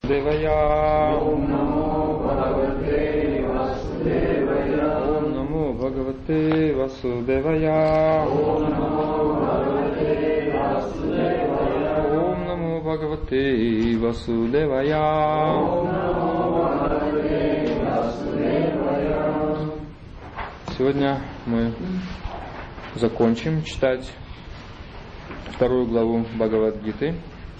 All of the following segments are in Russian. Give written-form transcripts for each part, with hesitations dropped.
Девая. Ом намо Бхагавате Васудевая. Ом намо Бхагавате Васудевая. Ом намо Бхагавате Васудевая. Ом намо Бхагавате Васудевая. Ом намо Бхагавате Васудевая. Сегодня мы закончим читать вторую главу Бхагавад-гиты.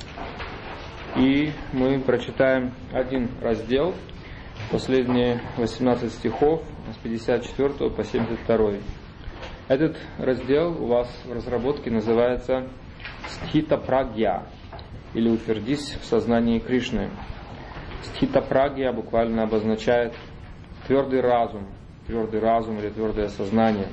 И мы прочитаем один раздел, последние 18 стихов с 54 по 72. Этот раздел у вас в разработке называется «Стхита-прагья» или «Утвердись в сознании Кришны». Стхита-прагья буквально обозначает твердый разум или твердое сознание.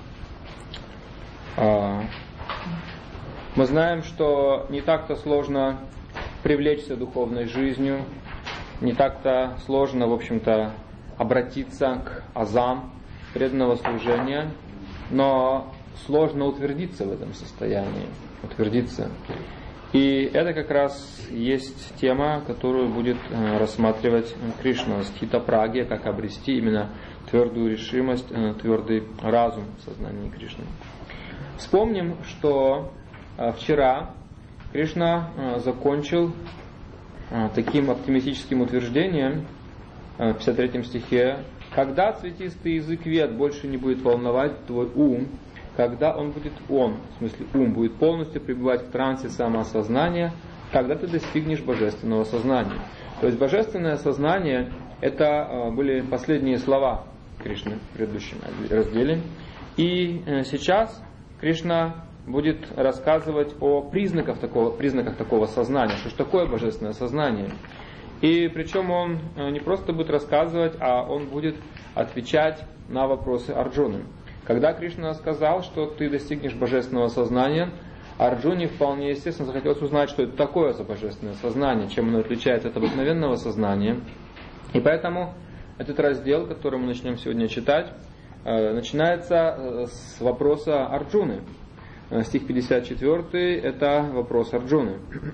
Мы знаем, что не так-то сложно привлечься духовной жизнью, не так-то сложно, в общем-то, обратиться к азам преданного служения, но сложно утвердиться в этом состоянии, утвердиться. И это как раз есть тема, которую будет рассматривать Кришна, стхита-прагья, как обрести именно твердую решимость, твердый разум в сознании Кришны. Вспомним, что вчера Кришна закончил таким оптимистическим утверждением в 53 стихе: «Когда цветистый язык вед больше не будет волновать твой ум, когда в смысле ум, будет полностью пребывать в трансе самоосознания, когда ты достигнешь божественного сознания». То есть божественное сознание — это были последние слова Кришны в предыдущем разделе. И сейчас Кришна будет рассказывать о признаках такого сознания, что же такое божественное сознание. И причем он не просто будет рассказывать, а он будет отвечать на вопросы Арджуны. Когда Кришна сказал, что ты достигнешь божественного сознания, Арджуне вполне естественно захотелось узнать, что это такое за божественное сознание, чем оно отличается от обыкновенного сознания. И поэтому этот раздел, который мы начнем сегодня читать, начинается с вопроса Арджуны. Стих 54 – это вопрос Арджуны.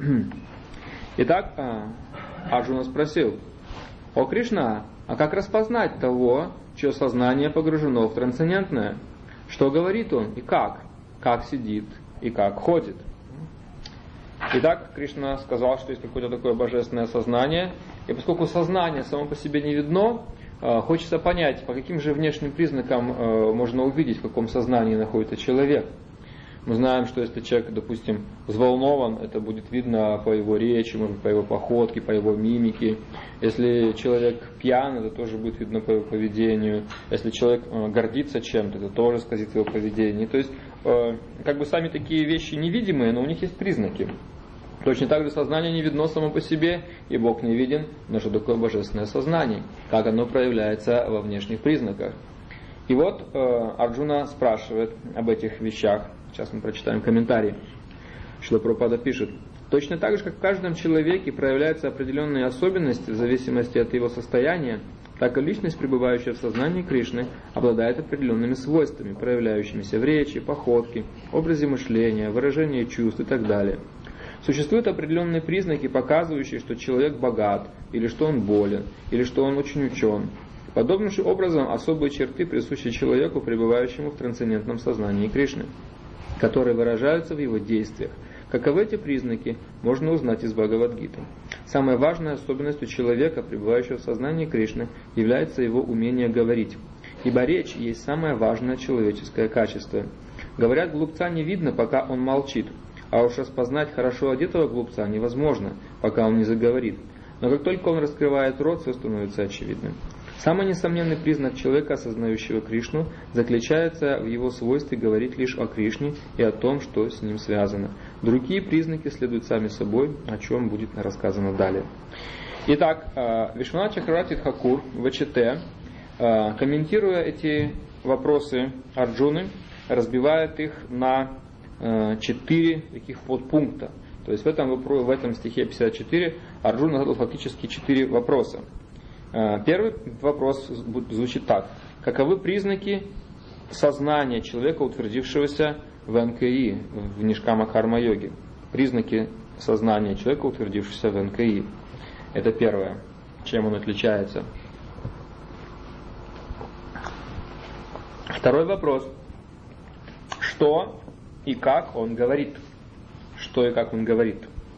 Итак, Арджуна спросил: «О Кришна, а как распознать того, чье сознание погружено в трансцендентное? Что говорит он и как? Как сидит и как ходит?» Итак, Кришна сказал, что есть какое-то такое божественное сознание. И поскольку сознание само по себе не видно, хочется понять, по каким же внешним признакам можно увидеть, в каком сознании находится человек. Мы знаем, что если человек, допустим, взволнован, это будет видно по его речи, может быть, по его походке, по его мимике. Если человек пьян, это тоже будет видно по его поведению. Если человек гордится чем-то, это тоже сквозит в его поведении. То есть, как бы сами такие вещи невидимые, но у них есть признаки. Точно так же сознание не видно само по себе, и Бог не виден, но что такое божественное сознание, как оно проявляется во внешних признаках. И вот Арджуна спрашивает об этих вещах. Сейчас мы прочитаем комментарий. Шрила Прабхупада пишет: «Точно так же, как в каждом человеке проявляются определенные особенности в зависимости от его состояния, так и личность, пребывающая в сознании Кришны, обладает определенными свойствами, проявляющимися в речи, походке, образе мышления, выражении чувств и так далее. Существуют определенные признаки, показывающие, что человек богат, или что он болен, или что он очень учен. Подобным же образом особые черты присущи человеку, пребывающему в трансцендентном сознании Кришны, которые выражаются в его действиях. Каковы эти признаки, можно узнать из Бхагавад-гиты. Самой важной особенностью человека, пребывающего в сознании Кришны, является его умение говорить. Ибо речь есть самое важное человеческое качество. Говорят, глупца не видно, пока он молчит, а уж распознать хорошо одетого глупца невозможно, пока он не заговорит. Но как только он раскрывает рот, все становится очевидным. Самый несомненный признак человека, осознающего Кришну, заключается в его свойстве говорить лишь о Кришне и о том, что с ним связано. Другие признаки следуют сами собой, о чем будет рассказано далее. Итак, Вишванат Чакраварти Тхакур, ВЧТ, комментируя эти вопросы Арджуны, разбивает их на 4 таких подпункта. То есть в этом стихе 54 Арджуна задал фактически 4 вопроса. Первый вопрос звучит так: каковы признаки сознания человека, утвердившегося в НКИ, в Нишкама Карма-йоге? Признаки сознания человека, утвердившегося в НКИ. Это первое, чем он отличается. Второй вопрос. Что и как он говорит? Что и как он говорит?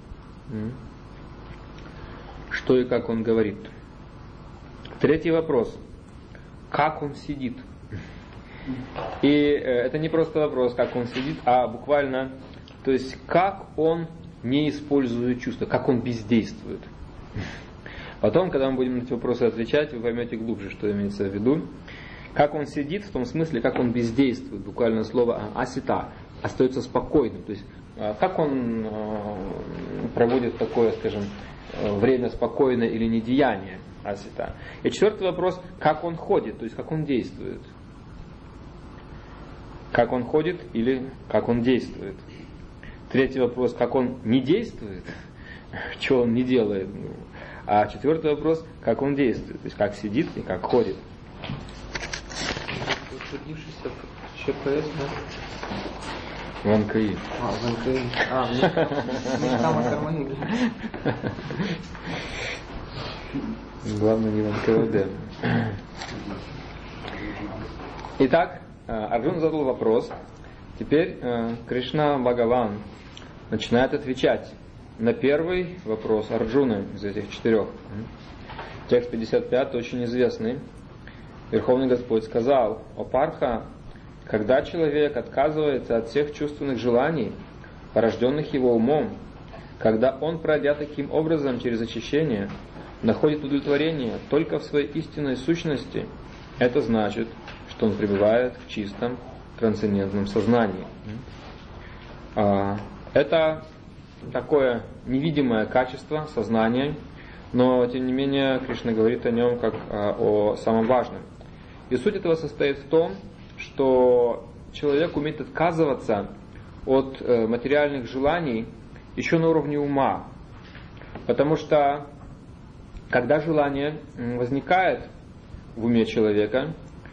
Что и как он говорит? Третий вопрос. Как он сидит? И это не просто вопрос, как он сидит, а буквально, то есть как он не использует чувства, как он бездействует. Потом, когда мы будем на эти вопросы отвечать, вы поймете глубже, что имеется в виду. Как он сидит, в том смысле, как он бездействует, буквально слово асита, остается спокойным. То есть, как он проводит такое, скажем, время спокойное или недеяние, асита. И четвертый вопрос, как он ходит, то есть как он действует. Как он ходит или как он действует. Третий вопрос, как он не действует, что он не делает. А четвертый вопрос, как он действует, то есть как сидит и как ходит. Утвердившийся в ЧПС, да? В НКИ. В НКИ. Мы там отормонили. Главное не в НКВД. Итак, Арджуна задал вопрос. Теперь Кришна Бхагаван начинает отвечать на первый вопрос Арджуны из этих 4. Текст 55 очень известный. Верховный Господь сказал: «О Парха, когда человек отказывается от всех чувственных желаний, порожденных его умом, когда он, пройдя таким образом через очищение, находит удовлетворение только в своей истинной сущности, это значит, что он пребывает в чистом трансцендентном сознании». Это такое невидимое качество сознания, но тем не менее Кришна говорит о нем как о самом важном. И суть этого состоит в том, что человек умеет отказываться от материальных желаний еще на уровне ума. Потому что когда желание возникает в уме человека,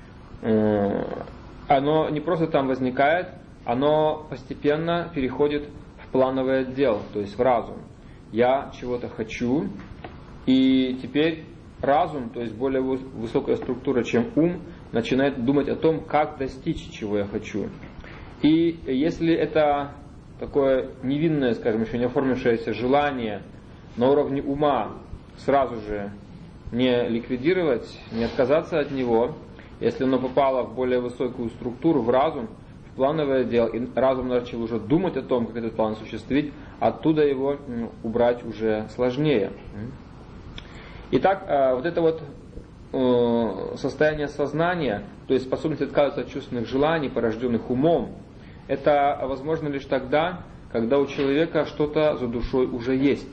оно не просто там возникает, оно постепенно переходит в плановый отдел, то есть в разум. Я чего-то хочу, и теперь разум, то есть более высокая структура, чем ум, начинает думать о том, как достичь, чего я хочу. И если это такое невинное, скажем, еще не оформившееся желание на уровне ума сразу же не ликвидировать, не отказаться от него, если оно попало в более высокую структуру, в разум, в плановое отдел, и разум начал уже думать о том, как этот план осуществить, оттуда его убрать уже сложнее. Итак, вот это вот состояние сознания, то есть способность отказываться от чувственных желаний, порожденных умом, это возможно лишь тогда, когда у человека что-то за душой уже есть.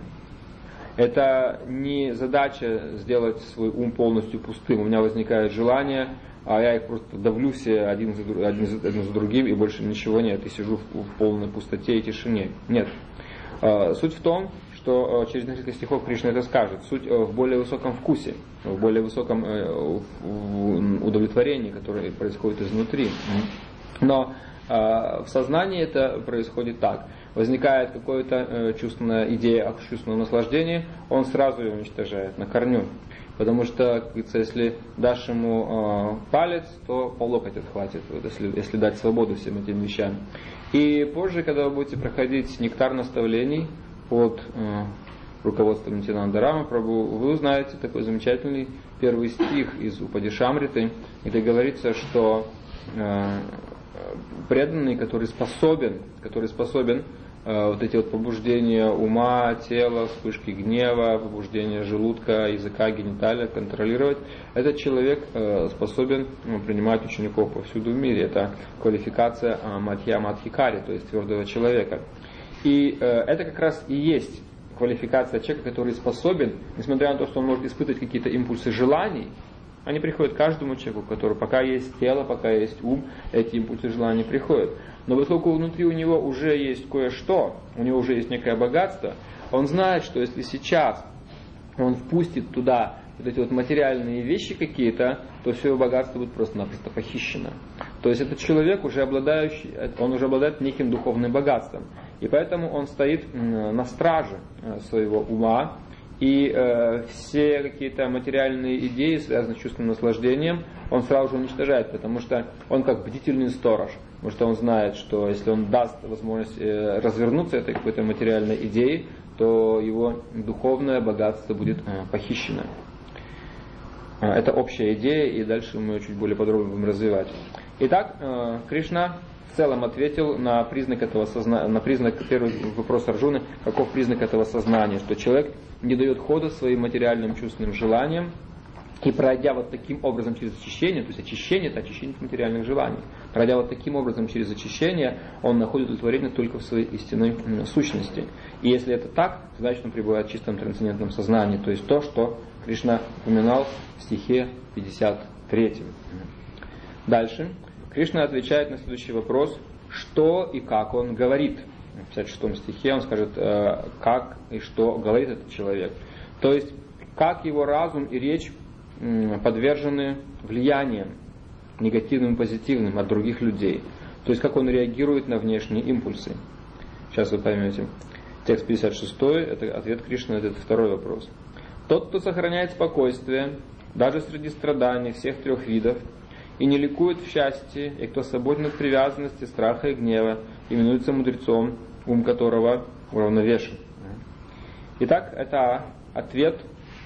Это не задача сделать свой ум полностью пустым. У меня возникает желание, а я их просто давлю все один за другим, и больше ничего нет, и сижу в полной пустоте и тишине. Нет. Суть в том, что через несколько стихов Кришна это скажет. Суть в более высоком вкусе, в более высоком удовлетворении, которое происходит изнутри. Но в сознании это происходит так. Возникает какая-то чувственная идея о чувственном наслаждении, он сразу ее уничтожает на корню. Потому что, как говорится, если дашь ему палец, то по локоть отхватит, вот, если дать свободу всем этим вещам. И позже, когда вы будете проходить нектар наставлений под руководством Нитьянанда Рама Прабху, вы узнаете такой замечательный первый стих из Упадишамриты, где говорится, что преданный, который способен вот эти вот побуждения ума, тела, вспышки гнева, побуждения желудка, языка, гениталия контролировать, этот человек способен принимать учеников повсюду в мире. Это квалификация Мадхья Мадхикари, то есть твердого человека. И это как раз и есть квалификация человека, который способен, несмотря на то, что он может испытывать какие-то импульсы желаний, они приходят каждому человеку, у которого пока есть тело, пока есть ум, эти импульсы желаний приходят. Но поскольку внутри у него уже есть кое-что, у него уже есть некое богатство, он знает, что если сейчас он впустит туда вот эти вот материальные вещи какие-то, то все его богатство будет просто-напросто похищено. То есть этот человек уже обладает неким духовным богатством. И поэтому он стоит на страже своего ума и все какие-то материальные идеи, связанные с чувственным наслаждением, он сразу же уничтожает, потому что он как бдительный сторож. Потому что он знает, что если он даст возможность развернуться этой какой-то материальной идее, то его духовное богатство будет похищено. Это общая идея, и дальше мы чуть более подробно будем развивать. Итак, Кришна в целом ответил на признак этого сознания, на признак, первый вопрос Арджуны, каков признак этого сознания, что человек не дает хода своим материальным чувственным желаниям, и пройдя вот таким образом через очищение, то есть очищение — это очищение материальных желаний, пройдя вот таким образом через очищение, он находит удовлетворение только в своей истинной сущности. И если это так, значит он пребывает в чистом трансцендентном сознании, то есть то, что Кришна упоминал в стихе 53. Дальше Кришна отвечает на следующий вопрос, что и как он говорит. В 56 стихе он скажет, как и что говорит этот человек. То есть, как его разум и речь подвержены влияниям негативным и позитивным от других людей. То есть, как он реагирует на внешние импульсы. Сейчас вы поймете. Текст 56, это ответ Кришны на этот второй вопрос. Тот, кто сохраняет спокойствие, даже среди страданий всех трех видов, и не ликует в счастье, и кто свободен от привязанности, страха и гнева, именуется мудрецом, ум которого уравновешен. Итак, это ответ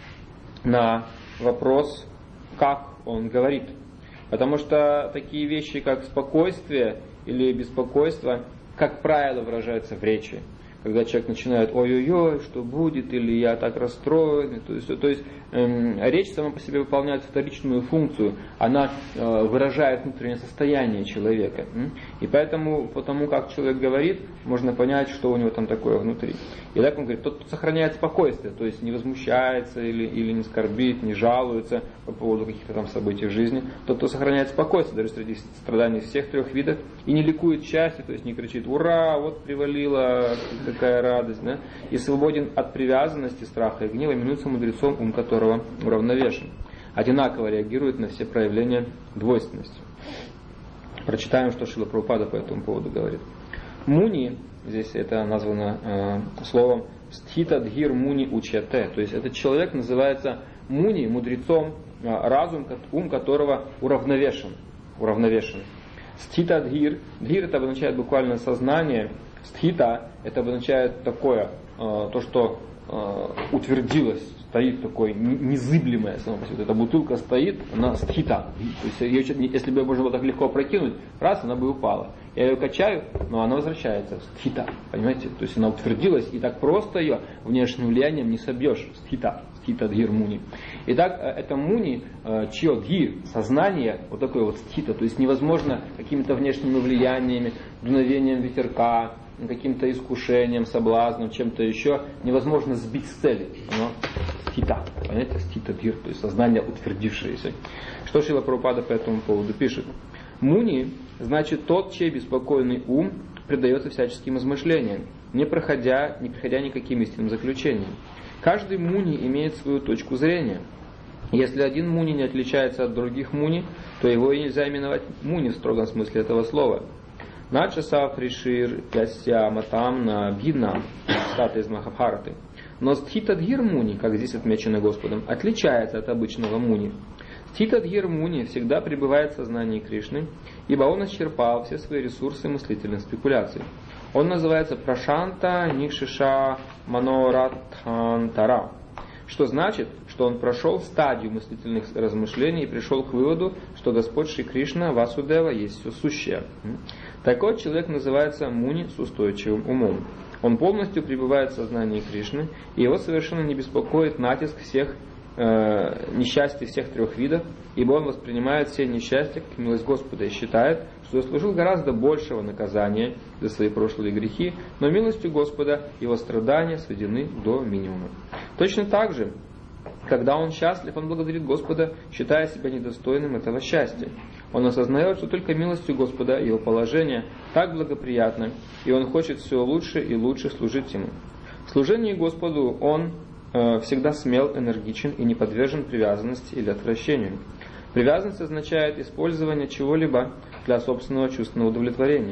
на вопрос, как он говорит. Потому что такие вещи, как спокойствие или беспокойство, как правило, выражаются в речи. Когда человек начинает ой-ой-ой, что будет, или я так расстроен. То есть речь сама по себе выполняет вторичную функцию, она выражает внутреннее состояние человека. И поэтому, потому как человек говорит, можно понять, что у него там такое внутри. И так он говорит, тот, кто сохраняет спокойствие, то есть не возмущается или не скорбит, не жалуется по поводу каких-то там событий в жизни, тот, кто сохраняет спокойствие, даже среди страданий всех трех видов, и не ликует счастье, то есть не кричит «Ура! Вот привалила, какая радость!» да? И свободен от привязанности, страха и гнева, именуется мудрецом, ум которого уравновешен. Одинаково реагирует на все проявления двойственности. Прочитаем, что Шрила Прабхупада по этому поводу говорит. Муни, здесь это названо словом стхита дхир муни учяте, то есть этот человек называется муни, мудрецом, разум, ум которого уравновешен. Стхита дхир, дхир это обозначает буквально сознание, стхита это обозначает такое, то, что утвердилось, стоит такое незыблемое само по себе. Эта бутылка стоит, она стхита. То есть ее, если бы можно было так легко опрокинуть, раз, она бы упала. Я ее качаю, но она возвращается. Стхита. Понимаете? То есть она утвердилась, и так просто ее внешним влиянием не собьешь. Стхита. Стхита дхир муни. Итак, это муни, чье дхир, сознание, вот такое вот стхита. То есть невозможно какими-то внешними влияниями, дуновением ветерка, каким-то искушением, соблазном, чем-то еще, невозможно сбить с цели. Оно стхита, понимаете, стхита дхир, то есть сознание утвердившееся. Что Шрила Прабхупада по этому поводу пишет? Муни значит тот, чей беспокойный ум предается всяческим измышлениям, не приходя никаким истинным заключениям. Каждый муни имеет свою точку зрения. Если один муни не отличается от других муни, то его и нельзя именовать муни в строгом смысле этого слова. Начаса Фришир Ясья Матам на Бхидна, цитата из Махабхараты. Но стхита дхир муни, как здесь отмечено Господом, отличается от обычного муни. Стхита дхир муни всегда пребывает в сознании Кришны, ибо он исчерпал все свои ресурсы мыслительных спекуляций. Он называется Прашанта Никшиша Маноратхантара, что значит, что он прошел стадию мыслительных размышлений и пришел к выводу, что Господь Шри Кришна Васудева есть все сущее. Такой человек называется муни с устойчивым умом. Он полностью пребывает в сознании Кришны, и его совершенно не беспокоит натиск всех несчастий всех трех видов, ибо он воспринимает все несчастья как милость Господа и считает, что заслужил гораздо большего наказания за свои прошлые грехи, но милостью Господа его страдания сведены до минимума. Точно так же, когда он счастлив, он благодарит Господа, считая себя недостойным этого счастья. Он осознает, что только милостью Господа его положение так благоприятно, и он хочет все лучше и лучше служить ему. В служении Господу он всегда смел, энергичен и не подвержен привязанности или отвращению. Привязанность означает использование чего-либо для собственного чувственного удовлетворения.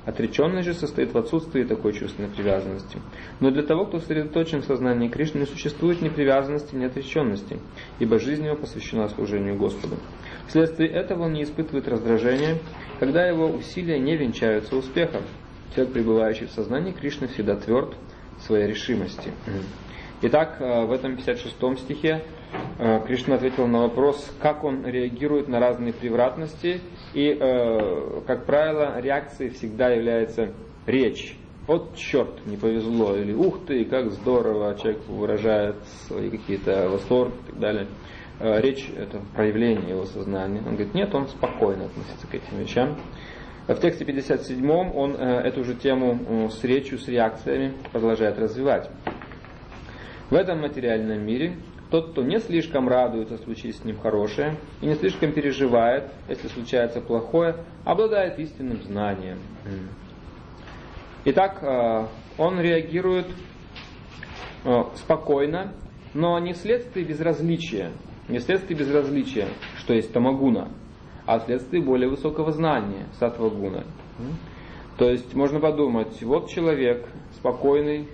Отреченность же состоит в отсутствии такой чувственной привязанности. Но для того, кто сосредоточен в сознании Кришны, не существует ни привязанности, ни отреченности, ибо жизнь его посвящена служению Господу. Вследствие этого он не испытывает раздражения, когда его усилия не венчаются успехом. Человек, пребывающий в сознании Кришны, всегда тверд в своей решимости. Итак, в этом 56-м стихе Кришна ответил на вопрос, как он реагирует на разные превратности, и, как правило, реакцией всегда является речь. Вот черт, не повезло, или ух ты, как здорово, человек выражает свои какие-то восторги и так далее. Речь – это проявление его сознания. Он говорит, нет, он спокойно относится к этим вещам. В тексте 57-м он эту же тему с речью, с реакциями продолжает развивать. В этом материальном мире тот, кто не слишком радуется, случись с ним хорошее, и не слишком переживает, если случается плохое, обладает истинным знанием. Итак, он реагирует спокойно, но не вследствие безразличия, что есть тамагуна, а вследствие более высокого знания, саттва-гуна. То есть можно подумать, вот человек спокойный,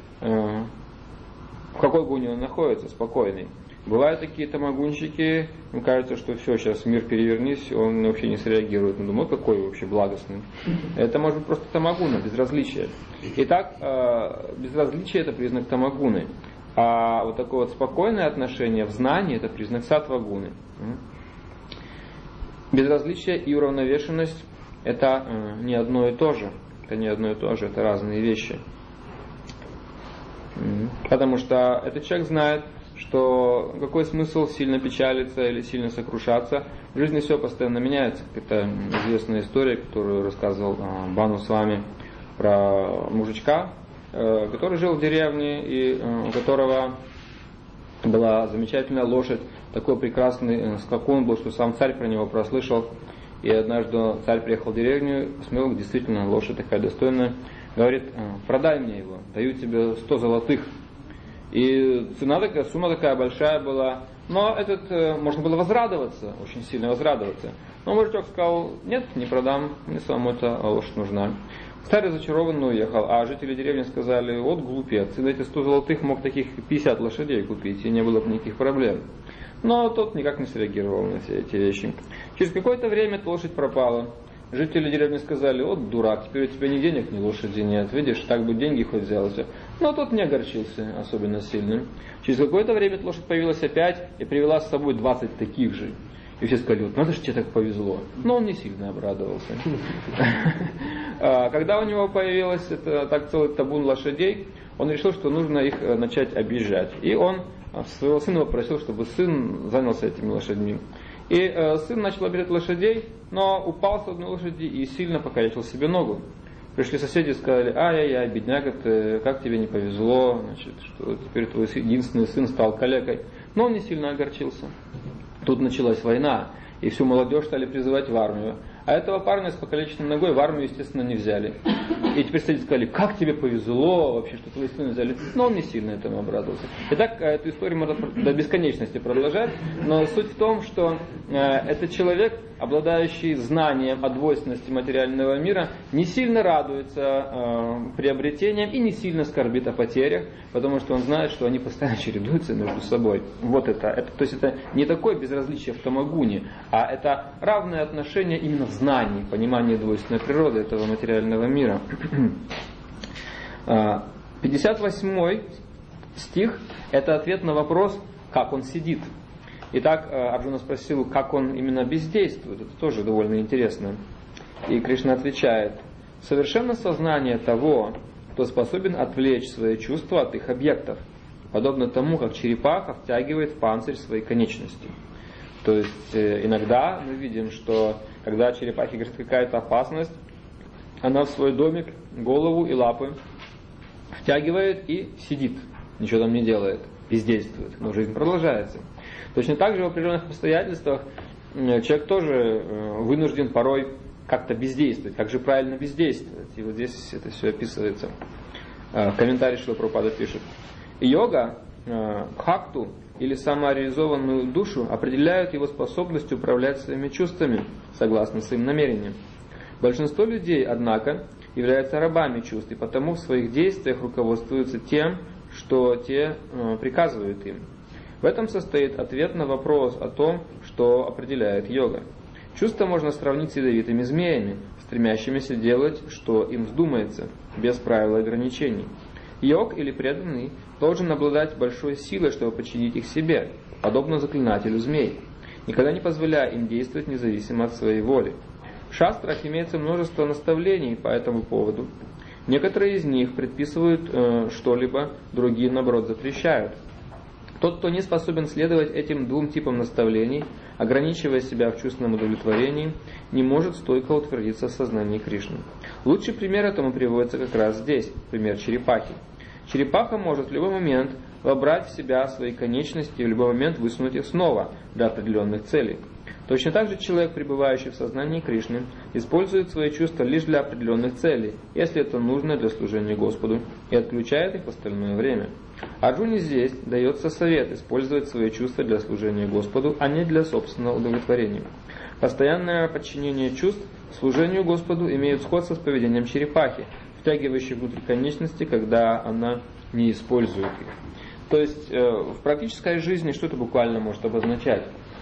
в какой гуне он находится, спокойный. Бывают такие тамагунщики, им кажется, что все, сейчас мир перевернись, он вообще не среагирует. Он думает, какой вообще благостный. Это может быть просто тамагуна, безразличие. Итак, безразличие – это признак тамагуны. А вот такое вот спокойное отношение в знании – это признак саттва-гуны. Безразличие и уравновешенность – это не одно и то же. Это разные вещи. Потому что этот человек знает, что какой смысл сильно печалиться или сильно сокрушаться. В жизни все постоянно меняется. Это известная история, которую рассказывал Бану с вами, про мужичка, который жил в деревне, и у которого была замечательная лошадь, такой прекрасный скакун был, что сам царь про него прослышал. И однажды царь приехал в деревню, посмотрел, действительно лошадь такая достойная. Говорит, продай мне его, даю тебе 100 золотых. И сумма такая большая была. Но можно было возрадоваться, очень сильно возрадоваться. Но мужичок сказал, нет, не продам, мне самому эта лошадь нужна. Царь разочарованно уехал, а жители деревни сказали, вот глупец, за эти 100 золотых мог таких 50 лошадей купить, и не было бы никаких проблем. Но тот никак не среагировал на все эти вещи. Через какое-то время эта лошадь пропала. Жители деревни сказали, вот дурак, теперь у тебя ни денег, ни лошади нет, видишь, так бы деньги хоть взял все. Но тот не огорчился особенно сильно. Через какое-то время эта лошадь появилась опять и привела с собой 20 таких же. И все сказали, вот надо же, тебе так повезло. Но он не сильно обрадовался. Когда у него появилось так целый табун лошадей, он решил, что нужно их начать объезжать. И он своего сына попросил, чтобы сын занялся этими лошадьми. И сын начал объезжать лошадей, но упал с одной лошади и сильно покалечил себе ногу. Пришли соседи и сказали, ай-яй-яй, бедняга ты, как тебе не повезло, значит, что теперь твой единственный сын стал калекой. Но он не сильно огорчился. Тут началась война, и всю молодежь стали призывать в армию. А этого парня с покалеченной ногой в армию, естественно, не взяли. И теперь соседи сказали, как тебе повезло вообще, что твои сына взяли. Но он не сильно этому обрадовался. Итак, эту историю можно до бесконечности продолжать, но суть в том, что этот человек, обладающий знанием о двойственности материального мира, не сильно радуется приобретениям и не сильно скорбит о потерях, потому что он знает, что они постоянно чередуются между собой. Вот это. То есть это не такое безразличие в тамагуне, а это равное отношение именно в знании, понимании двойственной природы этого материального мира. 58 стих – это ответ на вопрос, как он сидит. Итак, Арджуна спросил, как он именно бездействует. Это тоже довольно интересно. И Кришна отвечает, совершенно сознание того, кто способен отвлечь свои чувства от их объектов, подобно тому, как черепаха втягивает в панцирь свои конечности. То есть иногда мы видим, что когда черепахе грозит какая-то опасность, она в свой домик голову и лапы втягивает и сидит, ничего там не делает, бездействует, но жизнь продолжается. Точно так же в определенных обстоятельствах человек тоже вынужден порой как-то бездействовать. Как же правильно бездействовать? И вот здесь это все описывается. Комментарий Шрила Прабхупада пишет. Йога, бхакту или самореализованную душу определяют его способность управлять своими чувствами согласно своим намерениям. Большинство людей, однако, являются рабами чувств, и потому в своих действиях руководствуются тем, что те приказывают им. В этом состоит ответ на вопрос о том, что определяет йога. Чувства можно сравнить с ядовитыми змеями, стремящимися делать, что им вздумается, без правил и ограничений. Йог или преданный должен обладать большой силой, чтобы подчинить их себе, подобно заклинателю змей, никогда не позволяя им действовать независимо от своей воли. В шастрах имеется множество наставлений по этому поводу. Некоторые из них предписывают что-либо, другие, наоборот, запрещают. Тот, кто не способен следовать этим двум типам наставлений, ограничивая себя в чувственном удовлетворении, не может стойко утвердиться в сознании Кришны. Лучший пример этому приводится как раз здесь, пример черепахи. Черепаха может в любой момент вобрать в себя свои конечности и в любой момент высунуть их снова для определенных целей. Точно так же человек, пребывающий в сознании Кришны, использует свои чувства лишь для определенных целей, если это нужно для служения Господу, и отключает их в остальное время. Арджуне здесь дается совет использовать свои чувства для служения Господу, а не для собственного удовлетворения. Постоянное подчинение чувств служению Господу имеет сходство с поведением черепахи, втягивающей внутрь конечности, когда она не использует их. То есть в практической жизни что это буквально может обозначать?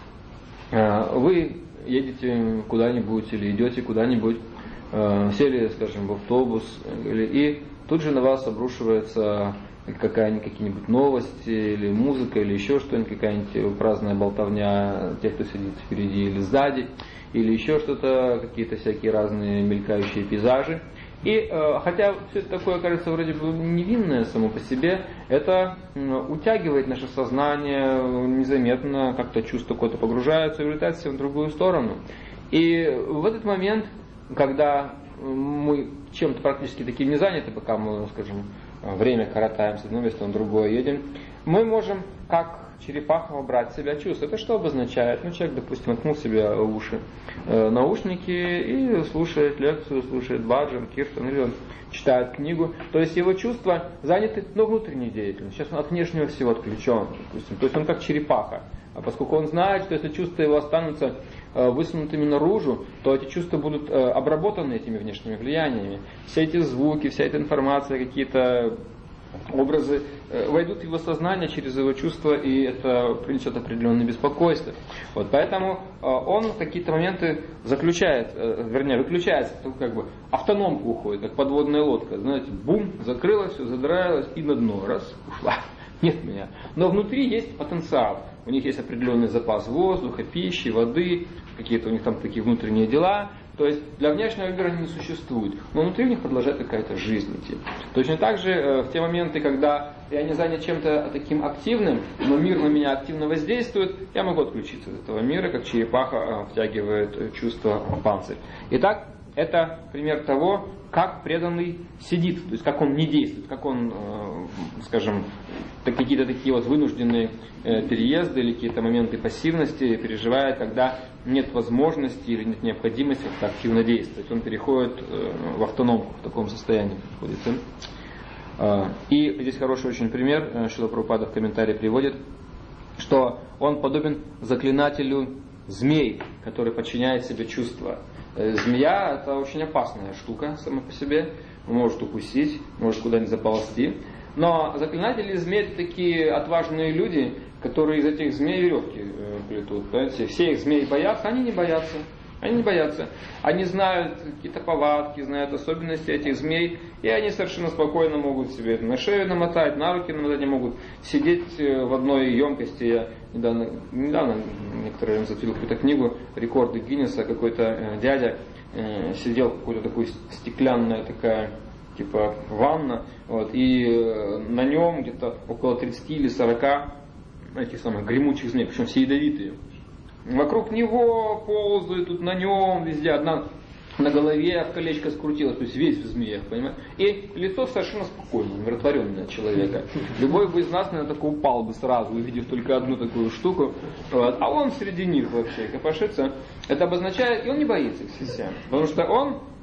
Вы едете куда-нибудь или идете куда-нибудь, сели, скажем, в автобус, и тут же на вас обрушивается какие-нибудь новости, или музыка, или еще что-нибудь, какая-нибудь праздная болтовня тех, кто сидит впереди или сзади, или еще что-то, какие-то всякие разные мелькающие пейзажи. И хотя все это такое, кажется, вроде бы невинное само по себе, это утягивает наше сознание, незаметно как-то чувства какое-то погружаются и улетают в другую сторону. И в этот момент, когда мы чем-то практически таким не заняты, пока мы, скажем, время коротаем с одного места на другое едем, мы можем, как черепаха, вобрать в себя чувства. Это что обозначает? Человек, допустим, воткнул себе в уши наушники и слушает лекцию, слушает баджан, киртан, или он читает книгу. То есть его чувства заняты, но внутренней деятельностью. Сейчас он от внешнего всего отключен, допустим. То есть он как черепаха. А поскольку он знает, что если чувства его останутся высунутыми наружу, то эти чувства будут обработаны этими внешними влияниями. Все эти звуки, вся эта информация, какие-то образы войдут в его сознание через его чувства, и это принесет определенное беспокойство. Вот, поэтому он в какие-то моменты выключается, как бы автономку уходит, как подводная лодка. Знаете, бум, закрылась, все задраилась и на дно, раз, ушла. Нет меня. Но внутри есть потенциал. У них есть определенный запас воздуха, пищи, воды, какие-то у них там такие внутренние дела. То есть для внешнего мира они не существуют, но внутри у них продолжает какая-то жизнь идти. Точно так же в те моменты, когда я не занят чем-то таким активным, но мир на меня активно воздействует, я могу отключиться от этого мира, как черепаха втягивает чувство в панцирь. Итак, это пример того, как преданный сидит, то есть как он не действует, как он, скажем, какие-то такие вот вынужденные переезды или какие-то моменты пассивности переживает, когда нет возможности или нет необходимости как-то активно действовать. Он переходит в автономку, в таком состоянии находится. И здесь хороший очень пример, Шрила Прабхупада в комментарии приводит, что он подобен заклинателю змей, который подчиняет себе чувства. Змея — это очень опасная штука сама по себе, может укусить, может куда-нибудь заползти. Но заклинатели змей — это такие отважные люди, которые из этих змей веревки плетут. Понимаете? Все их змеи боятся, они не боятся. Они не боятся. Они знают какие-то повадки, знают особенности этих змей, и они совершенно спокойно могут себе это на шею намотать, на руки намотать, они могут сидеть в одной емкости. Я недавно некоторое время зацепил какую-то книгу «Рекорды Гиннесса», какой-то дядя сидел в какой-то такой стеклянная такая типа ванна, вот, и на нем где-то около 30 или 40 этих самых гремучих змей, причем все ядовитые. Вокруг него ползают, тут на нем, везде. Одна на голове в колечко скрутилась, то есть весь в змеях, понимаете? И лицо совершенно спокойное, умиротворенное человека. Любой бы из нас, наверное, такой упал бы сразу, увидев только одну такую штуку. Вот. А он среди них вообще копошится. Это обозначает, и он не боится их совсем. Потому что он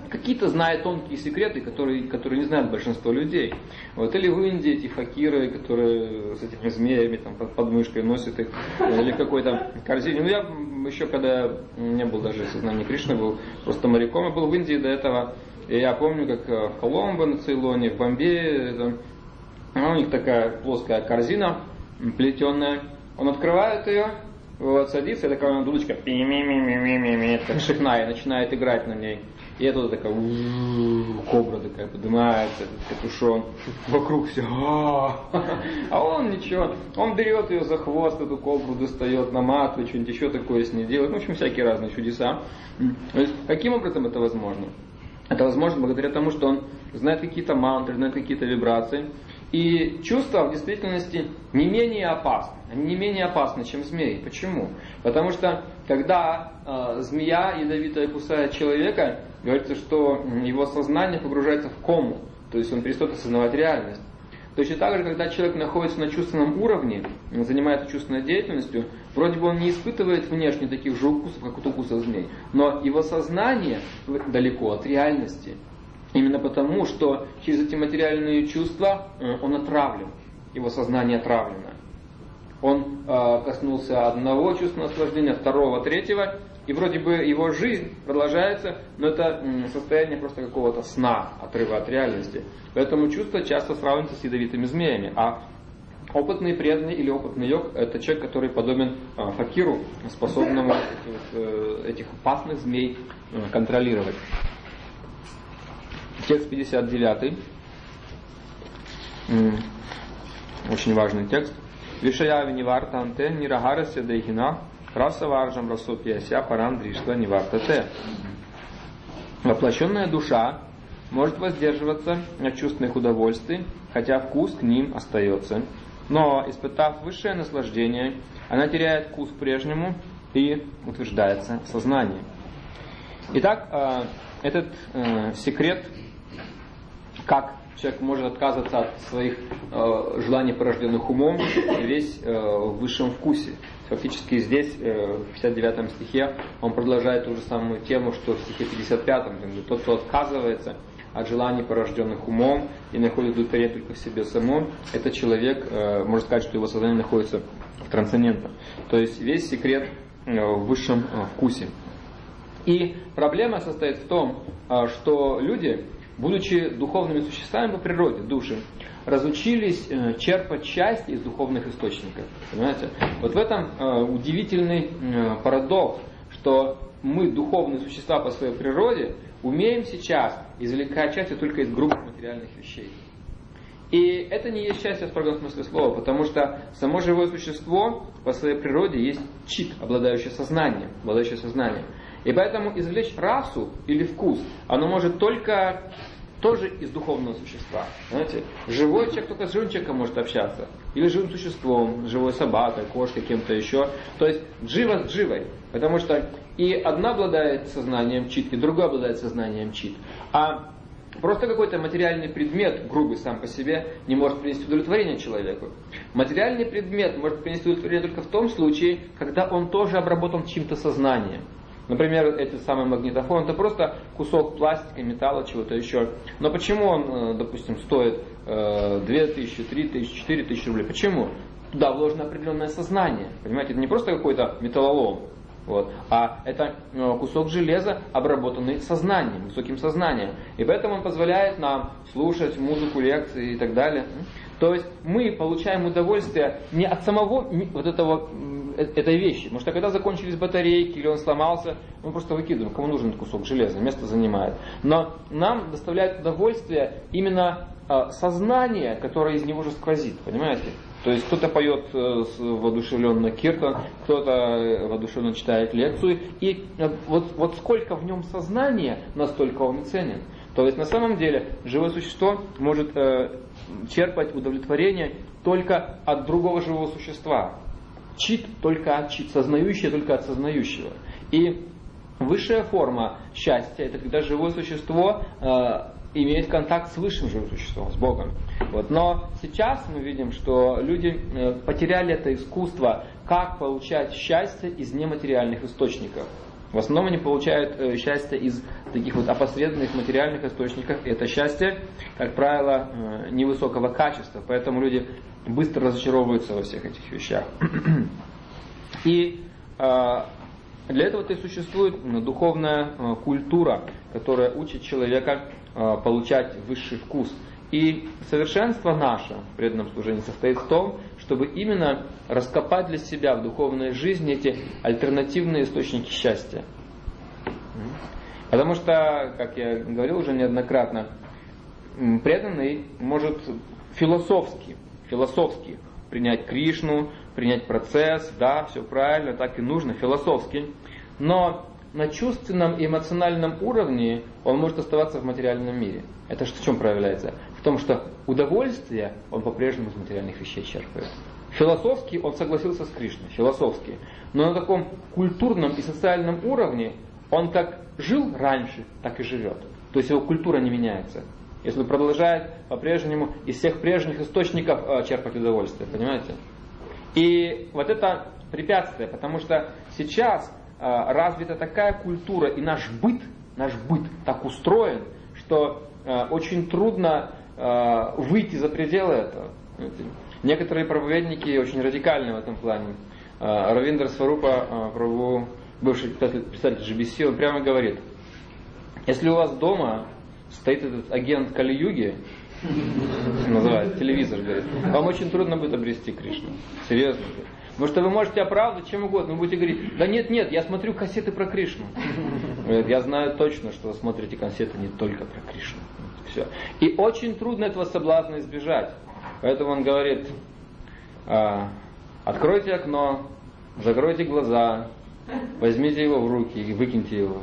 какие-то знает тонкие секреты, которые не знают большинство людей. Вот. Или в Индии эти факиры, которые с этими змеями там, под мышкой носят их, или в какой-то корзине. Ну, я еще когда не был даже сознание Кришны, был просто моряком, я был в Индии до этого. И я помню, как в Коломбо на Цейлоне, в Бомбее, у них такая плоская корзина плетеная. Он открывает ее, вот, садится, и такая дудочка, как шихна, и начинает играть на ней. И это такая кобра такая поднимается, этот капюшон, вокруг все. А он ничего, он берет ее за хвост, эту кобру достает, наматывает, что-нибудь еще такое с ней делает. Ну, в общем, всякие разные чудеса. То есть, каким образом это возможно? Это возможно благодаря тому, что он знает какие-то мантры, знает какие-то вибрации. И чувства в действительности не менее опасны. Они не менее опасны, чем змеи. Почему? Потому что когда змея ядовитая кусает человека, говорится, что его сознание погружается в кому. То есть он перестает осознавать реальность. Точно так же, когда человек находится на чувственном уровне, занимается чувственной деятельностью, вроде бы он не испытывает внешне таких же укусов, как от укусов змей, но его сознание далеко от реальности. Именно потому, что через эти материальные чувства он отравлен, его сознание отравлено. Он коснулся одного чувства наслаждения, второго, третьего, и вроде бы его жизнь продолжается, но это состояние просто какого-то сна, отрыва от реальности. Поэтому чувства часто сравниваются с ядовитыми змеями. А опытный преданный или опытный йог – это человек, который подобен факиру, способному этих опасных змей контролировать. Текст 59. Очень важный текст. Вишаяви нивартанте нирагарася дейхина расаваржам расопьяся парандриштва нивартате. Воплощенная душа может воздерживаться от чувственных удовольствий, хотя вкус к ним остается. Но, испытав высшее наслаждение, она теряет вкус к прежнему и утверждается в сознании. Итак, этот секрет, как человек может отказываться от своих желаний, порожденных умом, весь в высшем вкусе. Фактически здесь, в 59 стихе, он продолжает ту же самую тему, что в стихе 55. Тот, кто отказывается от желаний, порожденных умом, и находит удовлетворение только в себе самом, этот человек, можно сказать, что его сознание находится в трансцендентном. То есть весь секрет в высшем вкусе. И проблема состоит в том, что люди, будучи духовными существами по природе, души, разучились черпать счастье из духовных источников. Понимаете? Вот в этом удивительный парадокс, что мы, духовные существа по своей природе, умеем сейчас извлекать счастье только из грубых материальных вещей. И это не есть счастье в строгом смысле слова, потому что само живое существо по своей природе есть чит, обладающий сознанием. И поэтому извлечь расу или вкус, оно может только тоже из духовного существа. Знаете, живой человек только с живым человеком может общаться. Или живым существом, живой собакой, кошкой, кем-то еще. То есть джива с дживой. Потому что и одна обладает сознанием чит, и другая обладает сознанием чит. А просто какой-то материальный предмет, грубый сам по себе, не может принести удовлетворение человеку. Материальный предмет может принести удовлетворение только в том случае, когда он тоже обработан чьим-то сознанием. Например, этот самый магнитофон, это просто кусок пластика, металла, чего-то еще. Но почему он, допустим, стоит 2000, 3000, 4000 рублей? Почему? Туда вложено определенное сознание. Понимаете, это не просто какой-то металлолом, вот, а это кусок железа, обработанный сознанием, высоким сознанием. И поэтому он позволяет нам слушать музыку, лекции и так далее. То есть мы получаем удовольствие не от самого вот этой вещи. Потому что когда закончились батарейки или он сломался, мы просто выкидываем. Кому нужен кусок железа, место занимает. Но нам доставляет удовольствие именно сознание, которое из него же сквозит. Понимаете? То есть кто-то поет воодушевленно киртан, кто-то воодушевленно читает лекцию. И вот сколько в нем сознания, настолько он и ценен. То есть на самом деле живое существо может черпать удовлетворение только от другого живого существа. Чит только от чит, сознающее только от сознающего. И высшая форма счастья – это когда живое существо имеет контакт с высшим живым существом, с Богом. Вот. Но сейчас мы видим, что люди потеряли это искусство, как получать счастье из нематериальных источников. В основном они получают счастье из таких вот опосредованных материальных источниках. И это счастье, как правило, невысокого качества. Поэтому люди быстро разочаровываются во всех этих вещах. И для этого-то и существует духовная культура, которая учит человека получать высший вкус. И совершенство наше в преданном служении состоит в том, чтобы именно раскопать для себя в духовной жизни эти альтернативные источники счастья. Потому что, как я говорил уже неоднократно, преданный может философски принять Кришну, принять процесс, да, все правильно, так и нужно, философски. Но на чувственном и эмоциональном уровне он может оставаться в материальном мире. Это в чем проявляется? В том, что удовольствие он по-прежнему из материальных вещей черпает. Философски он согласился с Кришной, философски. Но на таком культурном и социальном уровне он как жил раньше, так и живет. То есть его культура не меняется. Если продолжает по-прежнему из всех прежних источников черпать удовольствие, понимаете? И вот это препятствие, потому что сейчас развита такая культура, и наш быт так устроен, что очень трудно выйти за пределы этого. Некоторые проповедники очень радикальны в этом плане. Равиндра Сварупа Прабху, бывший представитель GBC, он прямо говорит: если у вас дома стоит этот агент Кали-юги, называется, телевизор, говорит, вам очень трудно будет обрести Кришну. Серьезно. Потому что вы можете оправдывать чем угодно. Вы будете говорить: да нет, я смотрю кассеты про Кришну. Говорит: я знаю точно, что вы смотрите кассеты не только про Кришну. Все. И очень трудно этого соблазна избежать. Поэтому он говорит: откройте окно, закройте глаза, возьмите его в руки и выкиньте его.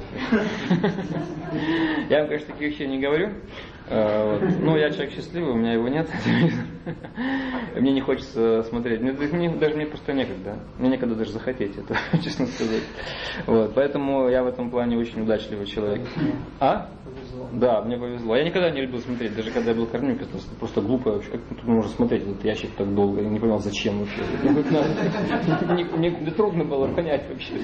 Я вам, конечно, таких вещей не говорю. Ну, я человек счастливый, у меня его нет. Мне не хочется смотреть. Мне просто некогда. Мне некогда даже захотеть это, честно сказать. Вот. Поэтому я в этом плане очень удачливый человек. А? Да, мне повезло. Я никогда не любил смотреть, даже когда я был кормилкой, это просто глупо вообще. Как тут можно смотреть этот ящик так долго? Я не понимал, зачем вообще. Мне трудно было понять вообще.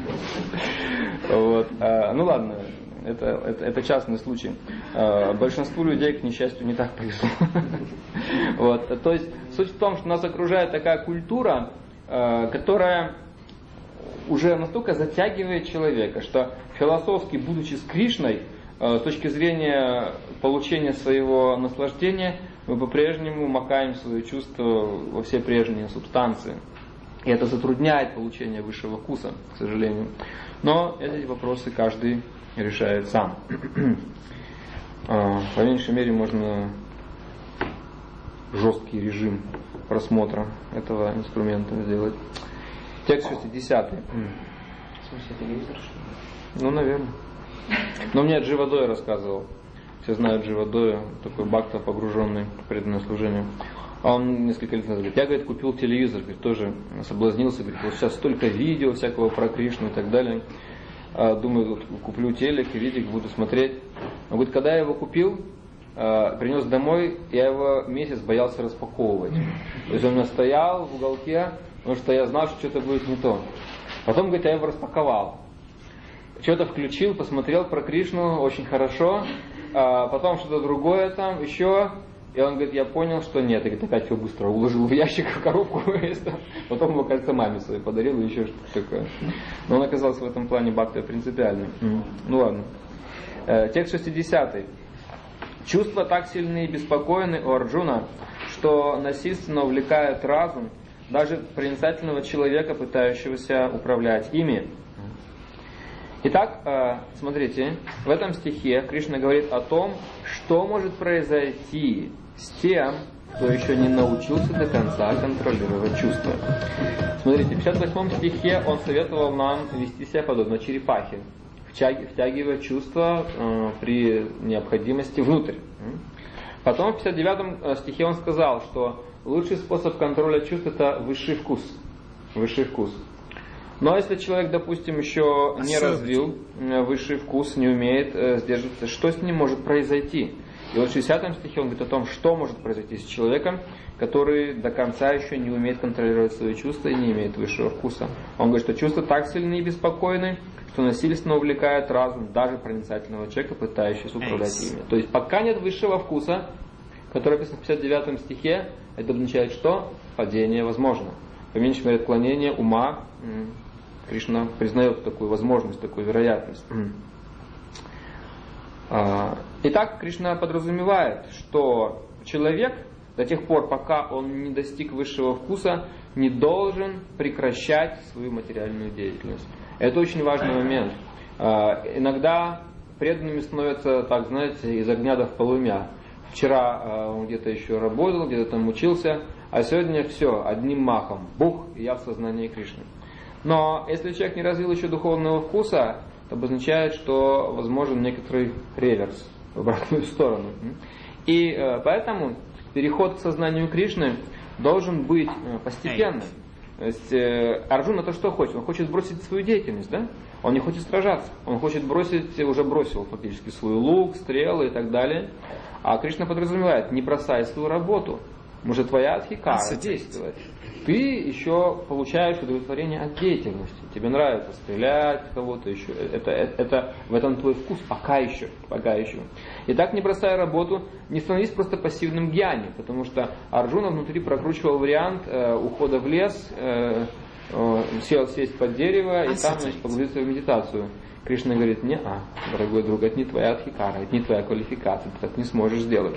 Вот. Ну ладно. Это частный случай. Большинству людей, к несчастью, не так повезло. Вот. То есть суть в том, что нас окружает такая культура, которая уже настолько затягивает человека, что философски, будучи с Кришной, с точки зрения получения своего наслаждения, мы по-прежнему макаем свои чувства во все прежние субстанции. И это затрудняет получение высшего вкуса, к сожалению. Но эти вопросы каждый решает сам. По меньшей мере можно жесткий режим просмотра этого инструмента сделать. Текст 60. В смысле, телевизор, что ли? Ну, наверное. Но мне Дживадоя рассказывал. Все знают Дживадоя, такой бхакта, погруженный в преданное служение. А он несколько лет назад говорит: я, говорит, купил телевизор, говорит, тоже соблазнился, говорит, вот сейчас столько видео всякого про Кришну и так далее. Думаю, куплю телек, видик, буду смотреть. Он говорит, когда я его купил, принес домой, я его месяц боялся распаковывать. То есть он у меня стоял в уголке, потому что я знал, что что-то будет не то. Потом, говорит, я его распаковал. Что-то включил, посмотрел про Кришну, очень хорошо. Потом что-то другое там, еще. И он говорит, я понял, что нет. И говорит, опять его быстро уложил в ящик, в коробку. Потом его, кажется, маме своей подарил, и еще что-то такое. Но он оказался в этом плане бхакта принципиальным. Ну ладно. Текст 60. Чувства так сильны и беспокойны у Арджуна, что насильственно увлекают разум даже проницательного человека, пытающегося управлять ими. Итак, смотрите, в этом стихе Кришна говорит о том, что может произойти с тем, кто еще не научился до конца контролировать чувства. Смотрите, в 58 стихе он советовал нам вести себя подобно черепахе, втягивая чувства при необходимости внутрь. Потом в 59 стихе он сказал, что лучший способ контроля чувств — это высший вкус. Высший вкус. Но если человек, допустим, еще не развил высший вкус, не умеет сдерживаться, что с ним может произойти? И вот в 60 стихе он говорит о том, что может произойти с человеком, который до конца еще не умеет контролировать свои чувства и не имеет высшего вкуса. Он говорит, что чувства так сильны и беспокойны, что насильственно увлекает разум даже проницательного человека, пытающегося управлять ими. То есть пока нет высшего вкуса, который описан в 59 стихе, это означает, что падение возможно. По меньшей мере отклонение ума, Кришна признает такую возможность, такую вероятность. Итак, Кришна подразумевает, что человек до тех пор, пока он не достиг высшего вкуса, не должен прекращать свою материальную деятельность. Это очень важный момент. Иногда преданными становятся, так знаете, из огня до в полумя. Вчера он где-то еще работал, где-то там учился, а сегодня все, одним махом, бух, и я в сознании Кришны. Но если человек не развил еще духовного вкуса, это обозначает, что возможен некоторый реверс в обратную сторону. И поэтому переход к сознанию Кришны должен быть постепенным. То есть Арджуна то что хочет? Он хочет бросить свою деятельность, да? Он не хочет сражаться. Он хочет бросить, уже бросил фактически свой лук, стрелы и так далее. А Кришна подразумевает, не бросай свою работу. Может, твоя адхикара действовать. Ты еще получаешь удовлетворение от деятельности. Тебе нравится стрелять кого-то еще. Это в этом твой вкус пока еще. Итак, не бросай работу, не становись просто пассивным гьяни, потому что Арджуна внутри прокручивал вариант ухода в лес, сесть под дерево и там погрузиться в медитацию. Кришна говорит, дорогой друг, это не твоя адхикара, это не твоя квалификация, ты так не сможешь сделать.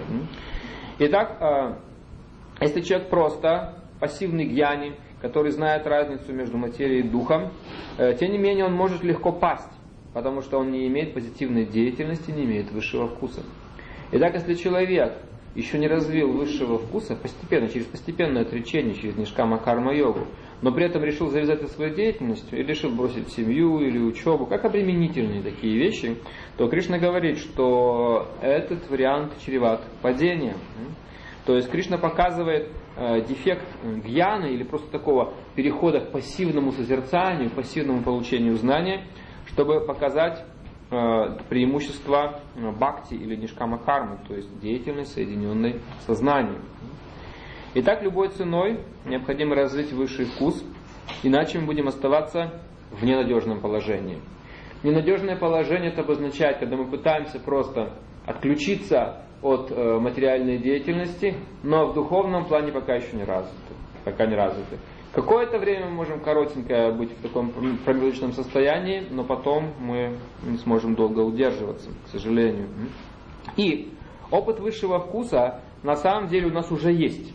Итак, если человек просто пассивный гьяни, который знает разницу между материей и духом, тем не менее он может легко пасть, потому что он не имеет позитивной деятельности, не имеет высшего вкуса. Итак, если человек еще не развил высшего вкуса, постепенно, через постепенное отречение, через нишкама карма йогу, но при этом решил завязать своей деятельностью, или решил бросить семью или учебу, как обременительные такие вещи, то Кришна говорит, что этот вариант чреват падением. То есть Кришна показывает дефект гьяны или просто такого перехода к пассивному созерцанию, пассивному получению знания, чтобы показать преимущество бхакти или нишкама кармы, то есть деятельность, соединенной с сознанием. Итак, любой ценой необходимо развить высший вкус, иначе мы будем оставаться в ненадежном положении. Ненадежное положение это обозначает, когда мы пытаемся просто отключиться от материальной деятельности, но в духовном плане пока еще не развиты. Какое-то время мы можем коротенько быть в таком промежуточном состоянии, но потом мы не сможем долго удерживаться, к сожалению. И опыт высшего вкуса на самом деле у нас уже есть.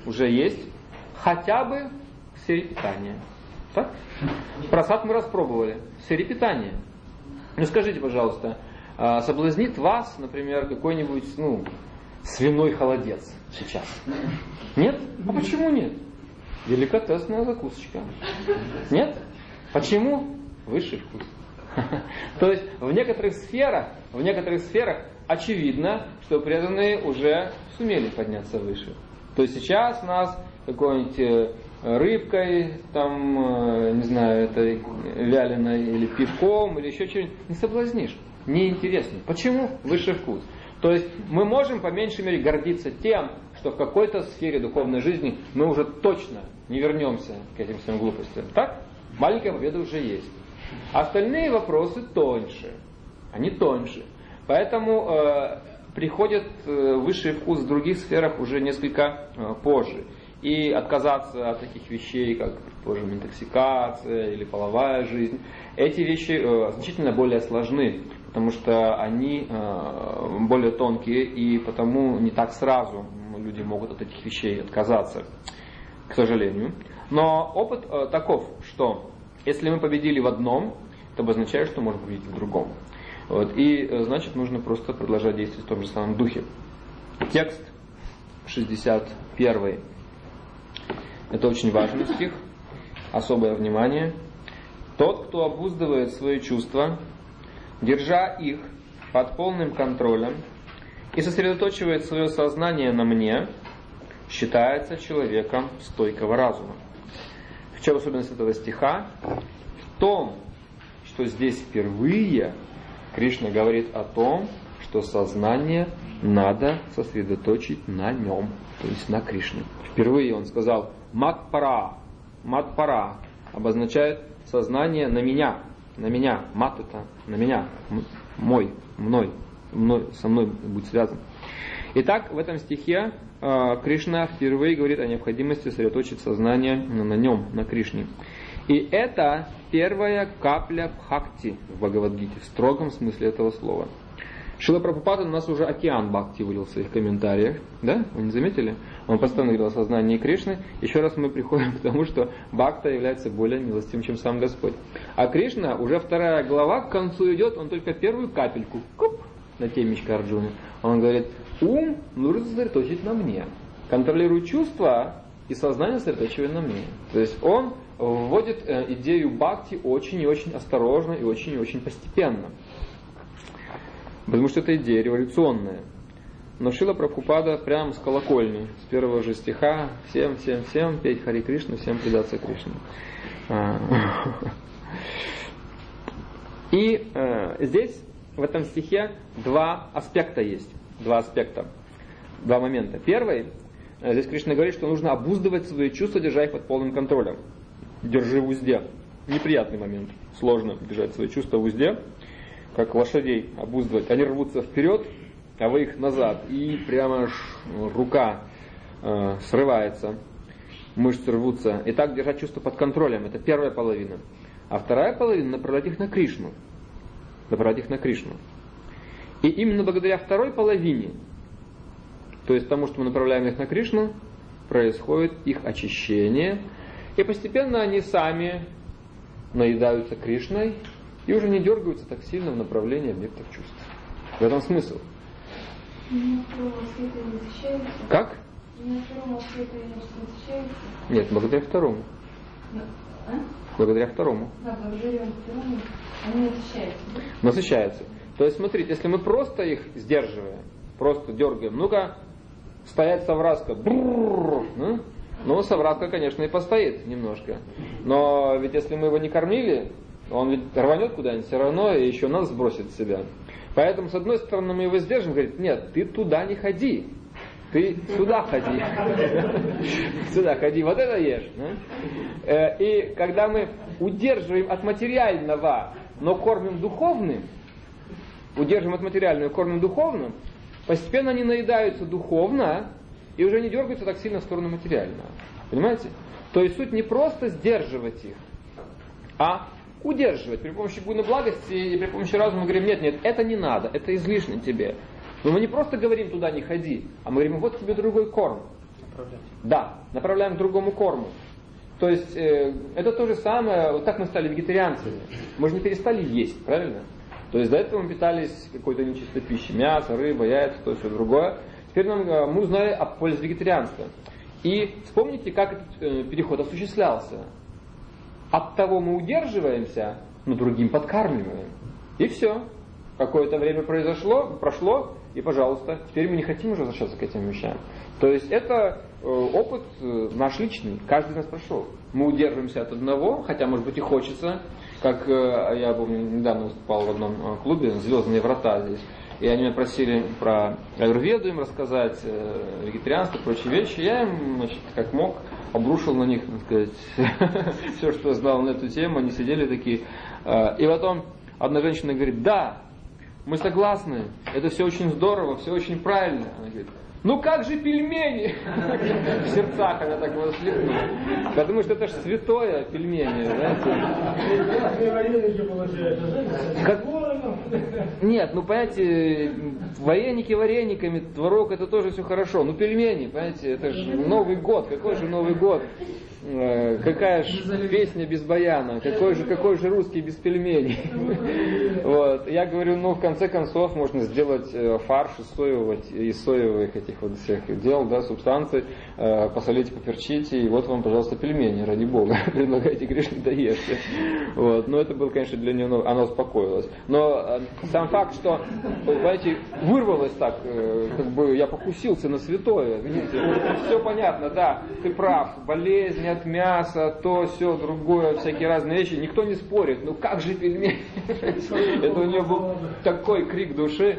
Хотя бы в сфере питания. Так? Просад мы распробовали. В сфере питания. Ну скажите, пожалуйста, соблазнит вас, например, какой-нибудь свиной холодец сейчас? Нет? А почему нет? Деликатесная закусочка. Нет? Почему? Высший вкус. То есть в некоторых сферах очевидно, что преданные уже сумели подняться выше. То есть сейчас нас какой-нибудь рыбкой, там, не знаю, этой вяленой или пивком, или еще что-нибудь не соблазнишь. Неинтересно. Почему? Высший вкус. То есть мы можем по меньшей мере гордиться тем, что в какой-то сфере духовной жизни мы уже точно не вернемся к этим всем глупостям. Так? Маленькая победа уже есть. Остальные вопросы тоньше. Они тоньше. Поэтому приходит высший вкус в других сферах уже несколько позже. И отказаться от таких вещей, как, предположим, интоксикация или половая жизнь, эти вещи значительно более сложны, потому что они более тонкие, и потому не так сразу люди могут от этих вещей отказаться, к сожалению. Но опыт таков, что если мы победили в одном, это обозначает, что можно победить в другом. И значит, нужно просто продолжать действовать в том же самом духе. Текст 61. Это очень важный стих, особое внимание. Тот, кто обуздывает свои чувства, держа их под полным контролем и сосредоточивает свое сознание на мне, считается человеком стойкого разума. В чем особенность этого стиха? В том, что здесь впервые Кришна говорит о том, что сознание надо сосредоточить на нем, то есть на Кришне. Впервые он сказал «матпара». «Матпара» обозначает сознание на меня. На меня. Мат это на меня. Мной. Со мной будет связан. Итак, в этом стихе Кришна впервые говорит о необходимости сосредоточить сознание на нем, на Кришне. И это первая капля бхакти в Бхагавад-гите, в строгом смысле этого слова. Шрила Прабхупада у нас уже океан бхакти вылил в своих комментариях. Да? Вы не заметили? Он постоянно говорил о сознании Кришны. Еще раз мы приходим к тому, что бхакта является более милостивым, чем сам Господь. А Кришна, уже 2 глава, к концу идет, он только первую капельку, на темечко Арджуны. Он говорит, ум нужно сосредоточить на мне. Контролируй чувства и сознание сосредоточивай на мне. То есть он вводит идею бхакти очень и очень осторожно и очень и очень постепенно. Потому что это идея революционная. Но Шрила Прабхупада прямо с колокольни, с первого же стиха, всем петь Хари Кришну, всем предаться Кришне. И здесь, в этом стихе, 2 аспекта есть. 2 момента. Первый, здесь Кришна говорит, что нужно обуздывать свои чувства, держа их под полным контролем. Держи в узде. Неприятный момент. Сложно держать свои чувства в узде. Как лошадей обуздывать. Они рвутся вперед, а вы их назад. И прямо рука срывается, мышцы рвутся. И так держать чувства под контролем. Это первая половина. А вторая половина направлять их на Кришну. И именно благодаря второй половине, то есть тому, что мы направляем их на Кришну, происходит их очищение. И постепенно они сами наедаются Кришной и уже не дергаются так сильно в направлении объектов чувств. В этом смысл. Как? Нет, благодаря второму. Благодаря второму. Да, благодаря второму они насыщаются. Насыщаются. То есть, смотрите, если мы просто их сдерживаем, просто дергаем, ну-ка, стоять совраска, ну, совраска, конечно, и постоит немножко. Но ведь если мы его не кормили, он ведь рванет куда-нибудь все равно и еще нас сбросит с себя. Поэтому, с одной стороны, мы его сдержим, говорит, нет, ты туда не ходи. Ты сюда ходи. Сюда ходи, вот это ешь. И когда мы удерживаем от материального, но кормим духовным, удерживаем от материального и кормим духовным, постепенно они наедаются духовно и уже не дергаются так сильно в сторону материального. Понимаете? То есть суть не просто сдерживать их, а удерживать. При помощи гуна благости и при помощи разума мы говорим, нет, это не надо, это излишне тебе. Но мы не просто говорим туда не ходи, а мы говорим, вот тебе другой корм. Да, направляем к другому корму. То есть это то же самое, вот так мы стали вегетарианцами. Мы же не перестали есть, правильно? То есть до этого мы питались какой-то нечистой пищей, мясо, рыба, яйца, то все другое. Теперь мы узнали о пользе вегетарианства. И вспомните, как этот переход осуществлялся. От того мы удерживаемся, но другим подкармливаем. И все. Какое-то время прошло, и, пожалуйста, теперь мы не хотим уже возвращаться к этим вещам. То есть это опыт наш личный, каждый из нас прошел. Мы удерживаемся от одного, хотя, может быть, и хочется. Как я помню, недавно выступал в одном клубе «Звездные врата» здесь. И они меня просили про аюрведу им рассказать, вегетарианство, прочие вещи. Я им, значит, как мог, обрушил на них, так сказать, все, что я знал на эту тему. Они сидели такие. И потом одна женщина говорит, да, мы согласны, это все очень здорово, все очень правильно. Она говорит, ну как же пельмени? В сердцах она так воскликнула. Я думаю, что это же святое пельмени. Нет, ну понимаете, вареники варениками, творог, это тоже все хорошо. Ну пельмени, понимаете, это же Новый год. Какой же Новый год? Какая же песня без баяна? Какой же русский без пельменей? Вот. Я говорю, ну в конце концов можно сделать фарш из соевых этих вот всех дел, да, субстанций, посолите, поперчите, и вот вам, пожалуйста, пельмени, ради Бога. Предлагайте Кришне, да ешьте. Вот. Но это было, конечно, для нее, она успокоилась. Но сам факт, что, понимаете, вырвалось так, как бы я покусился на святое, видите, все понятно, да, ты прав, болезнь, от мяса, то, все, другое, всякие разные вещи. Никто не спорит. Ну как же пельмени? Это у нее был такой крик души.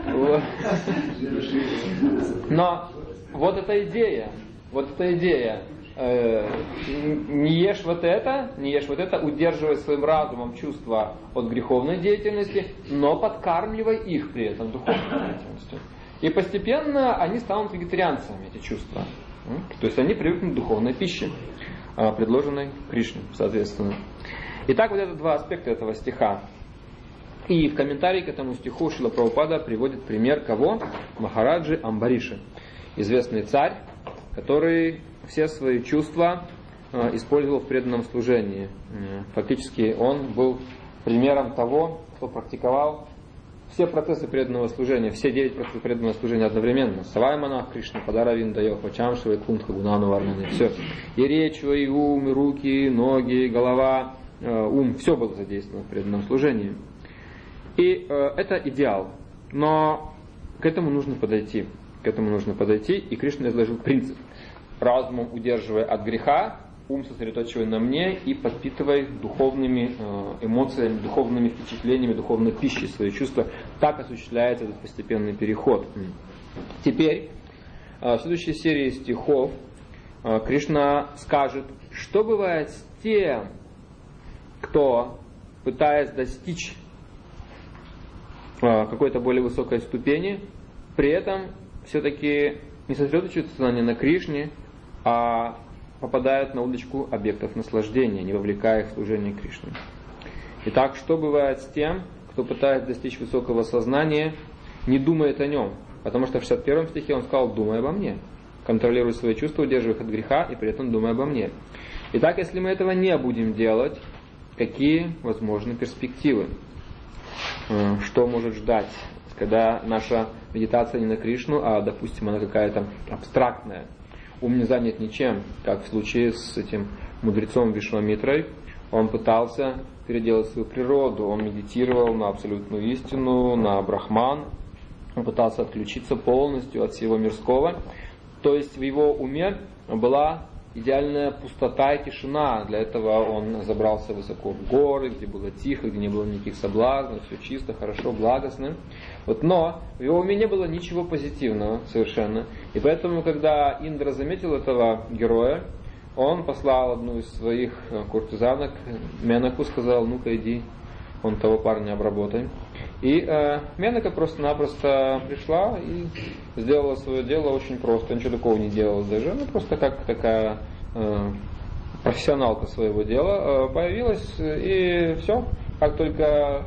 Но вот эта идея. Не ешь вот это, удерживай своим разумом чувства от греховной деятельности, но подкармливай их при этом духовной деятельностью. И постепенно они станут вегетарианцами, эти чувства. То есть они привыкнут к духовной пище, предложенной Кришне, соответственно. Итак, вот это два аспекта этого стиха. И в комментарии к этому стиху Шрила Прабхупада приводит пример кого? Махараджи Амбариши, известный царь, который все свои чувства использовал в преданном служении. Фактически он был примером того, кто практиковал все процессы преданного служения, все 9 процессов преданного служения одновременно. Савайманах Кришна, Падаравинда, Йохвачамшива, Кунтха, Гунану, Варнаны, все. И речь, и ум, и руки, и ноги, и голова, ум, все было задействовано в преданном служении. И это идеал. Но к этому нужно подойти. И Кришна изложил принцип. Разумом удерживая от греха, ум сосредоточивай на мне и подпитывай духовными эмоциями, духовными впечатлениями, духовной пищей свои чувства. Так осуществляется этот постепенный переход. Теперь, в следующей серии стихов Кришна скажет, что бывает с тем, кто, пытаясь достичь какой-то более высокой ступени, при этом все-таки не сосредоточивает сознание на Кришне, а попадают на удочку объектов наслаждения, не вовлекая их в служение Кришне. Итак, что бывает с тем, кто пытается достичь высокого сознания, не думает о нем? Потому что в 61 стихе он сказал: «Думай обо мне». Контролируй свои чувства, удерживай их от греха и при этом думай обо мне. Итак, если мы этого не будем делать, какие возможны перспективы? Что может ждать, когда наша медитация не на Кришну, а, допустим, она какая-то абстрактная? Ум не занят ничем, как в случае с этим мудрецом Вишвамитрой. Он пытался переделать свою природу, он медитировал на абсолютную истину, на Брахман, он пытался отключиться полностью от всего мирского. То есть в его уме была идеальная пустота и тишина. Для этого он забрался высоко в горы, где было тихо, где не было никаких соблазнов, все чисто, хорошо, благостно. Но в его уме не было ничего позитивного совершенно. И поэтому, когда Индра заметил этого героя, он послал одну из своих куртизанок, Менаку, сказал: «Ну-ка иди, вон того парня обработай». И Менака просто-напросто пришла и сделала свое дело очень просто. Ничего такого не делала даже. Она просто как такая профессионалка своего дела появилась, и все. Как только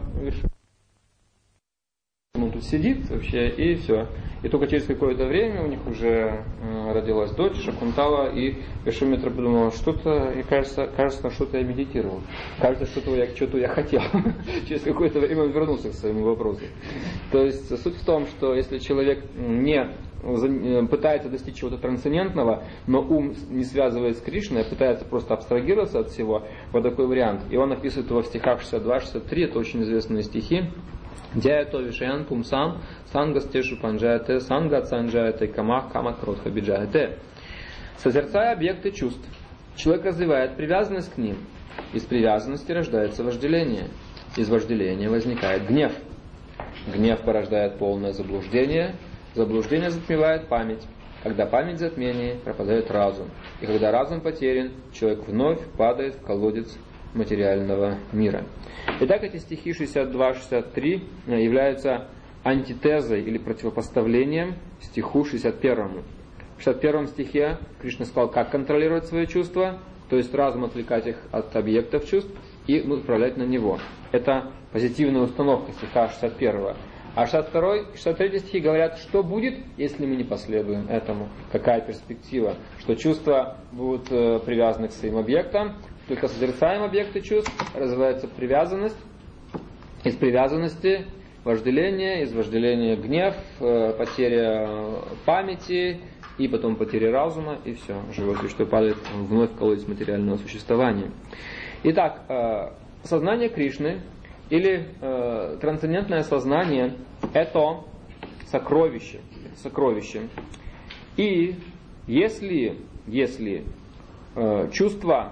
он тут сидит вообще, и все. И только через какое-то время у них уже родилась дочь Шакунтала, и Вишвамитра подумал: что-то, мне кажется, на что-то я медитировал. Кажется, что-то я хотел. Через какое-то время он вернулся к своему вопросу. То есть суть в том, что если человек не пытается достичь чего-то трансцендентного, но ум не связывает с Кришной, а пытается просто абстрагироваться от всего, вот такой вариант. И он описывает его в стихах 62-63, это очень известные стихи. Дяято вишаян пумсам сангастешу панджаяте сангат санджаяте камах камак кротха биджаяте. Созерцая объекты чувств, человек развивает привязанность к ним. Из привязанности рождается вожделение. Из вожделения возникает гнев. Гнев порождает полное заблуждение. Заблуждение затмевает память. Когда память затмение, пропадает разум. И когда разум потерян, человек вновь падает в колодец материального мира. Итак, эти стихи 62-63 являются антитезой или противопоставлением стиху 61. В 61 стихе Кришна сказал, как контролировать свои чувства, то есть разум отвлекать их от объектов чувств и направлять на него. Это позитивная установка стиха 61. А 63 стихи говорят, что будет, если мы не последуем этому, какая перспектива, что чувства будут привязаны к своим объектам. Только созерцаем объекты чувств, развивается привязанность. Из привязанности вожделение, из вожделения гнев, потеря памяти, и потом потеря разума, и все. Живое существо падает вновь в колодец материального существования. Итак, сознание Кришны или трансцендентное сознание – это сокровище. И если чувства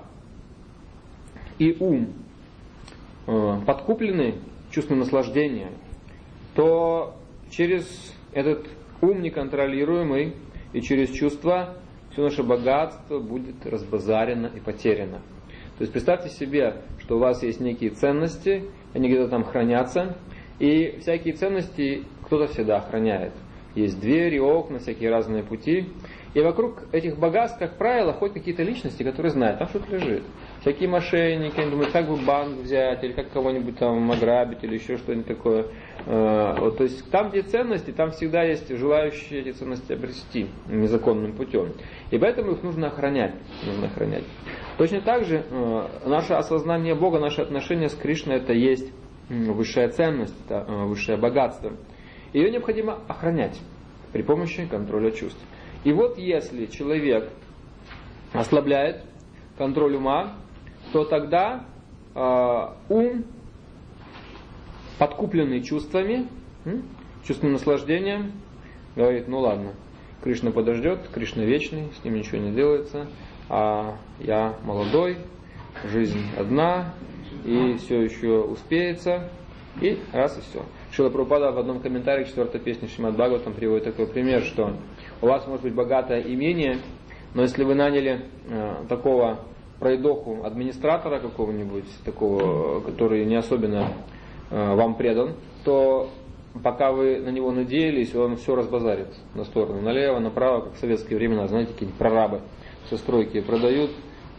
и ум подкуплены чувством наслаждения, то через этот ум неконтролируемый и через чувства все наше богатство будет разбазарено и потеряно. То есть представьте себе, что у вас есть некие ценности, они где-то там хранятся, и всякие ценности кто-то всегда охраняет. Есть двери, окна, всякие разные пути. И вокруг этих богатств, как правило, ходят какие-то личности, которые знают, там что-то лежит. Всякие мошенники, они думают, как бы банк взять, или как кого-нибудь там ограбить, или еще что-нибудь такое. Вот, то есть там, где ценности, там всегда есть желающие эти ценности обрести незаконным путем. И поэтому их нужно охранять. Точно так же наше осознание Бога, наше отношение с Кришной, это есть высшая ценность, это высшее богатство. Ее необходимо охранять при помощи контроля чувств. И вот если человек ослабляет контроль ума, то тогда ум, подкупленный чувствами, чувственным наслаждением, говорит, ну ладно, Кришна подождет, Кришна вечный, с ним ничего не делается, а я молодой, жизнь одна, и все еще успеется, и раз и все. Шрила Прабхупада в одном комментарии к 4-й песне Шримад Бхагаватам приводит такой пример, что у вас может быть богатое имение, но если вы наняли такого пройдоху, администратора какого-нибудь, такого, который не особенно вам предан, то пока вы на него надеялись, он все разбазарит на сторону, налево, направо, как в советские времена, знаете, какие-нибудь прорабы со стройки продают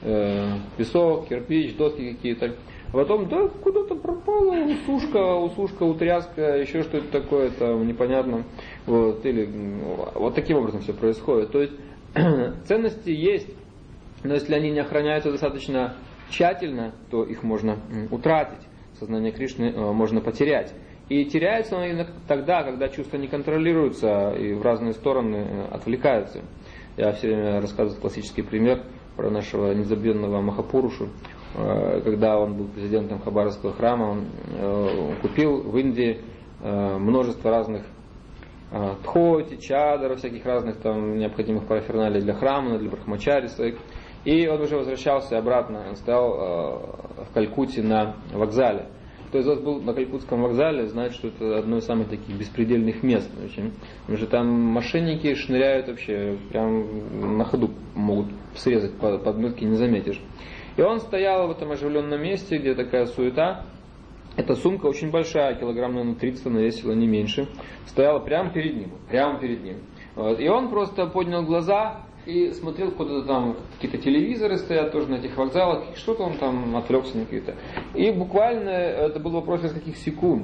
песок, кирпич, доски какие-то. А потом, да, куда-то пропала усушка, утряска, еще что-то такое, там, непонятно. Вот, или вот таким образом все происходит. То есть ценности есть, но если они не охраняются достаточно тщательно, то их можно утратить. Сознание Кришны можно потерять. И теряются они тогда, когда чувства не контролируются и в разные стороны отвлекаются. Я все время рассказываю классический пример про нашего незабвенного Махапурушу. Когда он был президентом Хабаровского храма, он купил в Индии множество разных тхоти, чадров, всяких разных там необходимых параферналий для храма, для брахмачари своих. И он уже возвращался обратно, он стоял в Калькутте на вокзале. Кто из вас был на Калькутском вокзале, знает, что это одно из самых таких беспредельных мест. Очень. Потому что там мошенники шныряют вообще, прям на ходу могут срезать подметки, не заметишь. И он стоял в этом оживленном месте, где такая суета. Эта сумка очень большая, килограмм, наверное, 30 она весила, не меньше. Стояла прямо перед ним. Вот. И он просто поднял глаза и смотрел, куда-то там какие-то телевизоры стоят тоже на этих вокзалах. Что-то он там отвлекся на какие-то. И буквально это был вопрос нескольких секунд.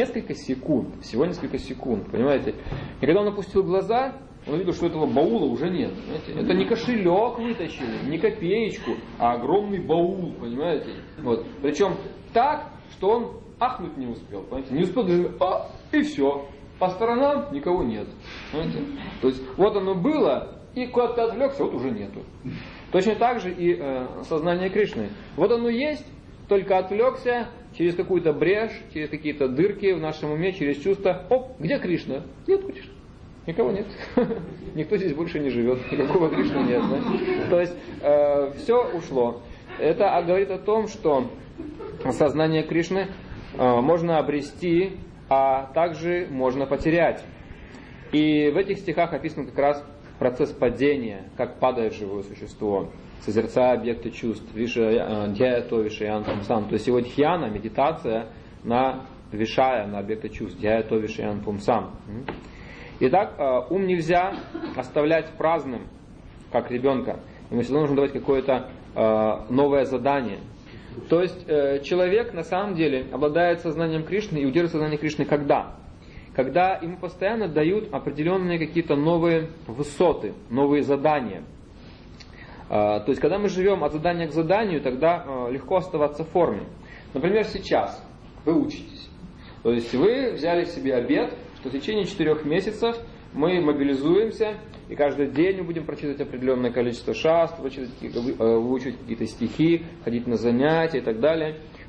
Всего несколько секунд, понимаете. И когда он опустил глаза, он видел, что этого баула уже нет. Понимаете? Это не кошелек вытащили, не копеечку, а огромный баул, понимаете. Вот. Причем так, что он ахнуть не успел. Понимаете? Не успел даже, и все. По сторонам никого нет. Понимаете? То есть вот оно было, и куда-то отвлекся, вот уже нету. Точно так же и сознание Кришны. Вот оно есть, только отвлекся через какую-то брешь, через какие-то дырки в нашем уме, через чувства. Где Кришна? Нет Кришны. Никого нет. Никто здесь больше не живет. Никакого Кришны нет. Да? То есть все ушло. Это говорит о том, что сознание Кришны можно обрести, а также можно потерять. И в этих стихах описан как раз процесс падения, как падает живое существо, созерцая объекты чувств, дьято вишаян пумсан. То есть его дхьяна, медитация на вишая, на объекты чувств, дьято вишаян пумсан. Итак, ум нельзя оставлять праздным, как ребенка. Ему всегда нужно давать какое-то новое задание. То есть человек на самом деле обладает сознанием Кришны и удерживает сознание Кришны когда? Когда ему постоянно дают определенные какие-то новые высоты, новые задания. То есть когда мы живем от задания к заданию, тогда легко оставаться в форме. Например, сейчас вы учитесь. То есть вы взяли себе обет, что в течение 4 месяцев мы мобилизуемся, и каждый день мы будем прочитывать определенное количество шастр, выучивать какие-то стихи, ходить на занятия и так далее.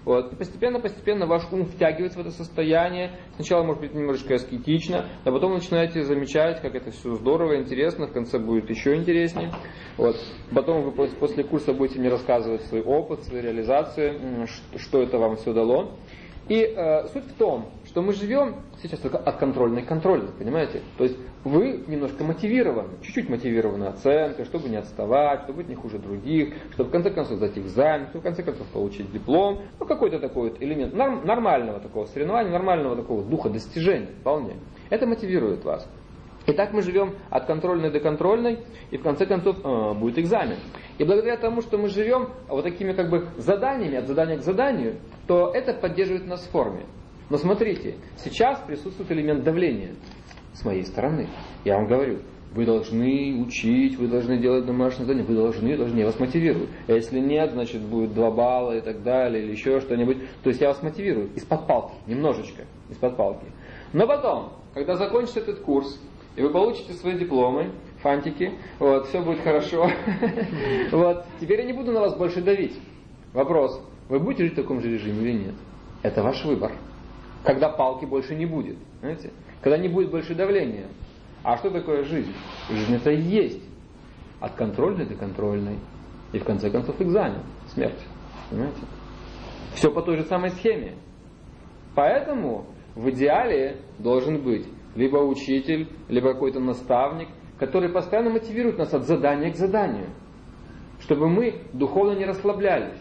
Вот. И постепенно ваш ум втягивается в это состояние. Сначала может быть немножечко аскетично, а потом вы начинаете замечать, как это все здорово, интересно, в конце будет еще интереснее. Вот. Потом вы после курса будете мне рассказывать свой опыт, свои реализации, что это вам все дало. И суть в том, что мы живем сейчас только от контрольной, понимаете? То есть вы немножко мотивированы, чуть-чуть мотивированы оценкой, чтобы не отставать, чтобы быть не хуже других, чтобы в конце концов сдать экзамен, чтобы в конце концов получить диплом. Ну, какой-то такой вот элемент нормального такого соревнования, нормального такого духа достижения вполне. Это мотивирует вас. Итак, мы живем от контрольной до контрольной, и в конце концов будет экзамен. И благодаря тому, что мы живем вот такими как бы заданиями, от задания к заданию, то это поддерживает нас в форме. Но смотрите, сейчас присутствует элемент давления с моей стороны. Я вам говорю, вы должны учить, вы должны делать домашнее задание, вы должны, я вас мотивирую. А если нет, значит будет 2 балла и так далее, или еще что-нибудь. То есть я вас мотивирую из-под палки, немножечко из-под палки. Но потом, когда закончится этот курс, и вы получите свои дипломы, фантики, вот, все будет хорошо. Вот, теперь я не буду на вас больше давить. Вопрос, вы будете жить в таком же режиме или нет? Это ваш выбор. Когда палки больше не будет, знаете? Когда не будет больше давления. А что такое жизнь? Жизнь это и есть. От контрольной до контрольной. И в конце концов экзамен, смерть. Понимаете? Все по той же самой схеме. Поэтому в идеале должен быть либо учитель, либо какой-то наставник, который постоянно мотивирует нас от задания к заданию, чтобы мы духовно не расслаблялись.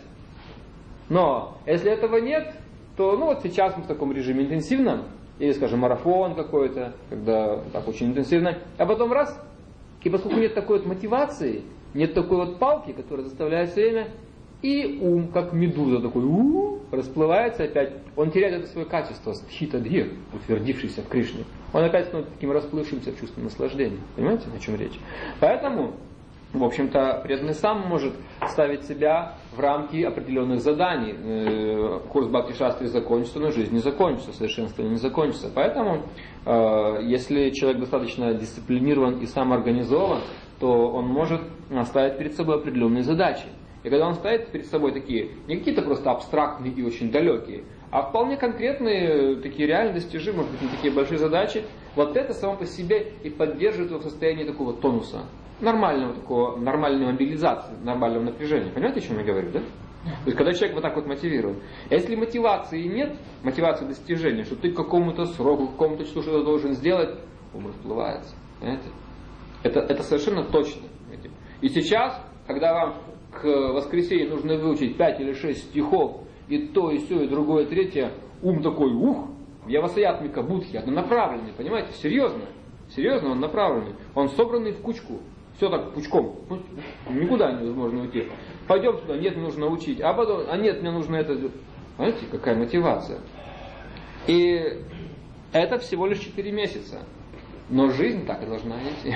Но если этого нет, то вот сейчас мы в таком режиме интенсивном, или, скажем, марафон какой-то, когда так очень интенсивно, а потом раз, и поскольку нет такой вот мотивации, нет такой вот палки, которая заставляет все время, и ум, как медуза, такой расплывается опять, он теряет это свое качество, стхитадхир, утвердившийся в Кришне. Он опять становится таким расплывшимся в чувстве наслаждения. Понимаете, о чем речь? Поэтому, в общем-то, преданный сам может ставить себя в рамки определенных заданий. Курс Бхакти-шастры закончится, но жизнь не закончится, совершенствование не закончится. Поэтому, если человек достаточно дисциплинирован и самоорганизован, то он может ставить перед собой определенные задачи. И когда он ставит перед собой такие, не какие-то просто абстрактные и очень далекие, а вполне конкретные, такие реально достижимые, может быть, не такие большие задачи, вот это само по себе и поддерживает его в состоянии такого тонуса, нормальной мобилизации, нормального напряжения. Понимаете, о чем я говорю, да? То есть, когда человек вот так вот мотивирует. А если мотивации нет, мотивации достижения, что ты к какому-то сроку, к какому-то числу что-то должен сделать, ум расплывается. Понимаете? Это совершенно точно. Понимаете? И сейчас, когда вам к воскресенью нужно выучить 5 или 6 стихов, и то, и сё, и другое, и третье, ум такой, явасаятмика будхи, однонаправленный, понимаете, серьезно он направленный, он собранный в кучку, все так пучком, никуда невозможно уйти. Пойдем сюда, нет, мне нужно учить, а потом, нет, мне нужно это сделать. Понимаете, какая мотивация. И это всего лишь 4 месяца, но жизнь так и должна идти.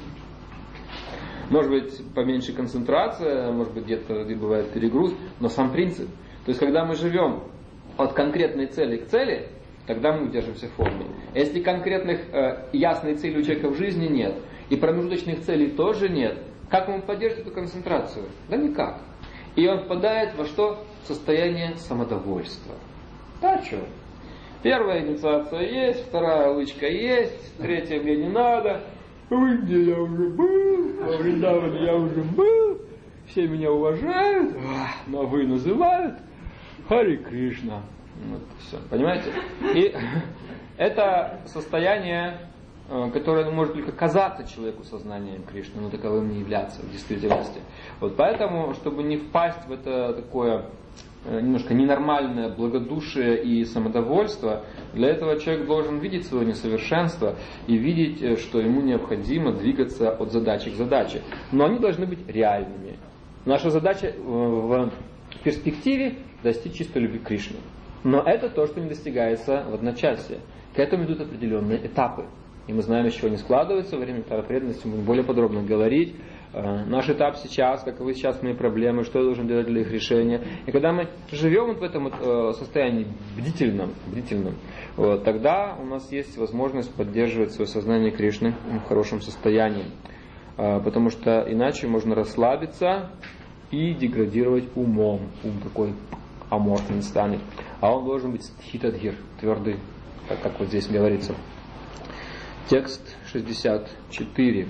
Может быть, поменьше концентрация, может быть, где-то бывает перегруз, но сам принцип. То есть, когда мы живем от конкретной цели к цели, тогда мы удерживаемся в форме. Если конкретных ясной цели у человека в жизни нет, и промежуточных целей тоже нет, как ему поддерживать эту концентрацию? Да никак. И он впадает во что? В состояние самодовольства. Да, что? Первая инициация есть, вторая лычка есть, третья мне не надо. В Индии я уже был, во Вриндаване я уже был, все меня уважают, но вы называют Хари Кришна. Вот все, понимаете? И это состояние, которое может только казаться человеку сознанием Кришны, но таковым не являться в действительности. Вот поэтому, чтобы не впасть в это такое немножко ненормальное благодушие и самодовольство, для этого человек должен видеть свое несовершенство и видеть, что ему необходимо двигаться от задачи к задаче. Но они должны быть реальными. Наша задача в перспективе достичь чистой любви к Кришне. Но это то, что не достигается в одночасье. К этому идут определенные этапы. И мы знаем, из чего они складываются. Во время второй преданности мы будем более подробно говорить. Наш этап сейчас, каковы сейчас мои проблемы, что я должен делать для их решения. И когда мы живем вот в этом вот состоянии бдительном, вот, тогда у нас есть возможность поддерживать свое сознание Кришны в хорошем состоянии. Потому что иначе можно расслабиться и деградировать умом. Ум такой аморфен станет. А он должен быть стхитадхир, твердый, так как вот здесь говорится. Текст 64.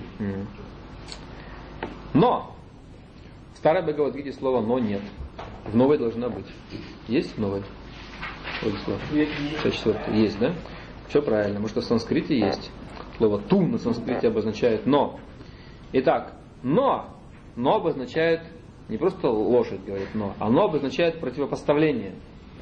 Но! В старой Бхагавад-гите слова «но» нет. В новой должна быть. Есть в новой? 64. Есть, да? Все правильно, потому что в санскрите есть. Слово «ту» на санскрите обозначает «но». Итак, «но» обозначает не просто лошадь, говорит «но», оно обозначает противопоставление.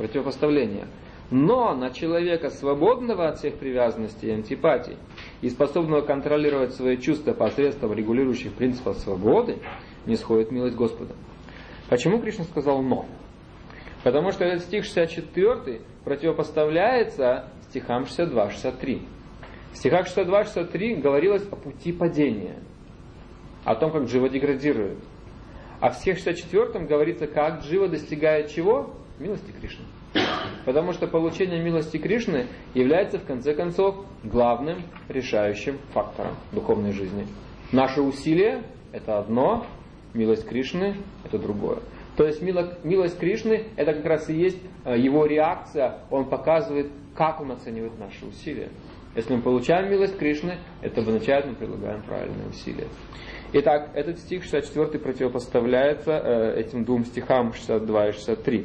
Но на человека, свободного от всех привязанностей и антипатий, и способного контролировать свои чувства посредством регулирующих принципов свободы, не сходит милость Господа. Почему Кришна сказал «но»? Потому что этот стих 64 противопоставляется стихам 62-63. В стихах 62-63 говорилось о пути падения, о том, как джива деградирует. А в стихе 64 говорится, как джива достигает чего? Милости Кришны. Потому что получение милости Кришны является, в конце концов, главным решающим фактором духовной жизни. Наши усилия – это одно, милость Кришны – это другое. То есть милость Кришны – это как раз и есть его реакция, он показывает, как он оценивает наши усилия. Если мы получаем милость Кришны, это означает, мы прилагаем правильные усилия. Итак, этот стих 64 противопоставляется этим двум стихам 62 и 63.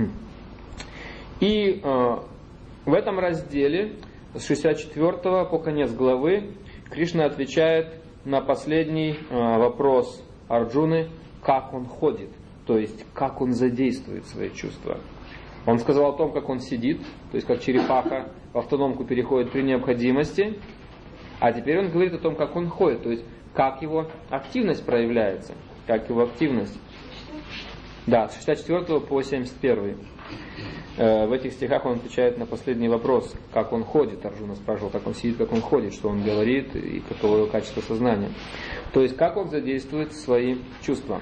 И в этом разделе с 64 по конец главы Кришна отвечает на последний вопрос Арджуны, как он ходит, то есть как он задействует свои чувства. Он сказал о том, как он сидит, то есть как черепаха в автономку переходит при необходимости, а теперь он говорит о том, как он ходит, то есть как его активность проявляется, как его активность. Да, с 64 по 71. В этих стихах он отвечает на последний вопрос, как он ходит. Арджуна спрашивал, как он сидит, как он ходит, что он говорит и каково его качество сознания. То есть, как он задействует свои чувства.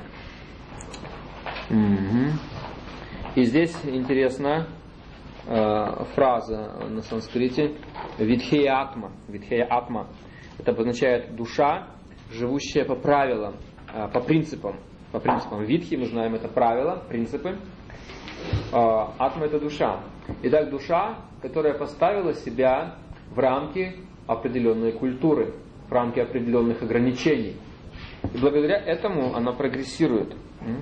И здесь интересна фраза на санскрите «видхея атма». «Видхея атма» — это обозначает душа, живущая по правилам, по принципам. Видхи, мы знаем, это правила, принципы. Атма — это душа. Итак, душа, которая поставила себя в рамки определенной культуры, в рамки определенных ограничений. И благодаря этому она прогрессирует.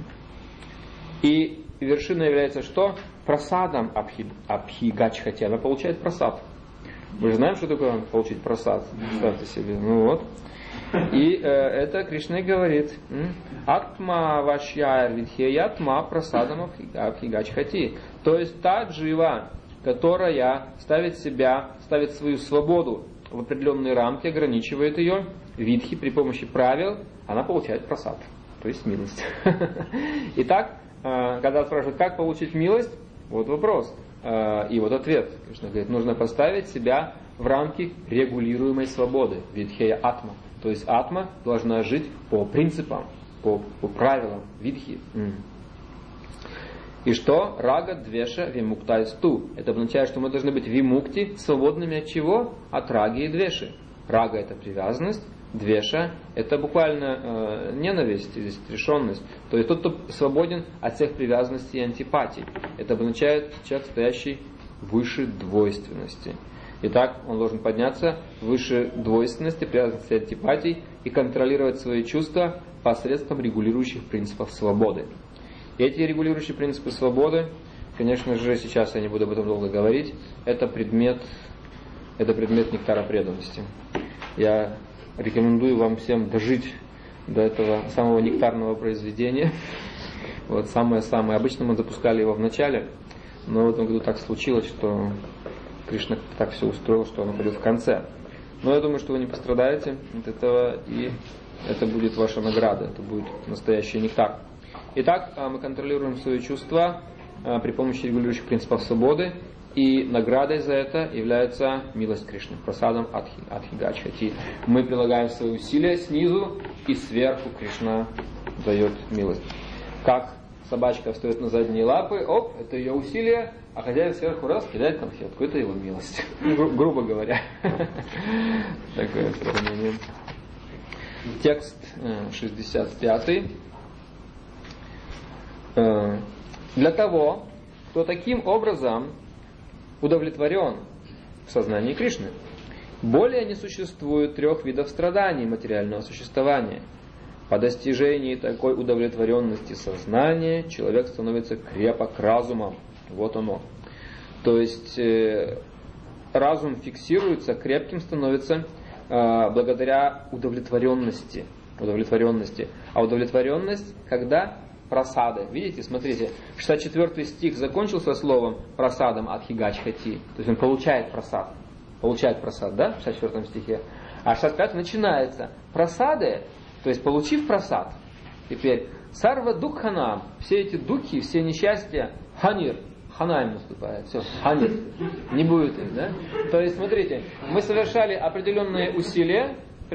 И вершина является что? Прасадом абхигачхати. Она получает прасад. Мы же знаем, что такое получить прасад. Представьте себе. Ну вот. И это Кришна говорит: Атма вашьяр видхеятма прасадам абхигачхати. То есть та джива, которая ставит свою свободу в определенные рамки, ограничивает ее, видхи при помощи правил, она получает прасад, то есть милость. Итак, когда спрашивают, как получить милость, вот вопрос. И вот ответ. Кришна говорит, нужно поставить себя в рамки регулируемой свободы. Видхея атма. То есть атма должна жить по принципам, по правилам. Видхи. И что? Рага, двеша, вимуктайсту. Это означает, что мы должны быть вимукти, свободными от чего? От раги и двеши. Рага — это привязанность, двеша — это буквально ненависть, здесь решенность. То есть тот, кто свободен от всех привязанностей и антипатий. Это означает человек, стоящий выше двойственности. Итак, он должен подняться выше двойственности, привязанности и антипатий и контролировать свои чувства посредством регулирующих принципов свободы. И эти регулирующие принципы свободы, конечно же, сейчас я не буду об этом долго говорить, это предмет нектара преданности. Я рекомендую вам всем дожить до этого самого нектарного произведения. Вот самое-самое. Обычно мы запускали его в начале, но в этом году так случилось, что Кришна так все устроил, что оно пойдет в конце. Но я думаю, что вы не пострадаете от этого, и это будет ваша награда, это будет настоящий нектар. Итак, мы контролируем свои чувства при помощи регулирующих принципов свободы, и наградой за это является милость Кришны, прасадом адхигачхати. Мы прилагаем свои усилия снизу, и сверху Кришна дает милость. Как собачка встает на задние лапы, это ее усилие, а хозяин сверху раз кидает конфетку, это его милость. Грубо говоря. Такое сравнение. Текст 65. Для того, кто таким образом удовлетворен в сознании Кришны. Более не существует 3 видов страданий материального существования. По достижении такой удовлетворенности сознания человек становится крепок разумом. Вот оно. То есть разум фиксируется, крепким становится благодаря удовлетворенности. А удовлетворенность, когда прасады. Видите, смотрите, 64 стих закончился словом прасадом адхигачхати. То есть он получает прасад. Получает прасад, да, в 64 стихе. А 65 начинается. Прасады, то есть получив прасад. Теперь сарва дукханам, все эти духи, все несчастья, ханир, ханаем наступает. Все, ханир. Не будет их, да? То есть, смотрите, мы совершали определенные усилия,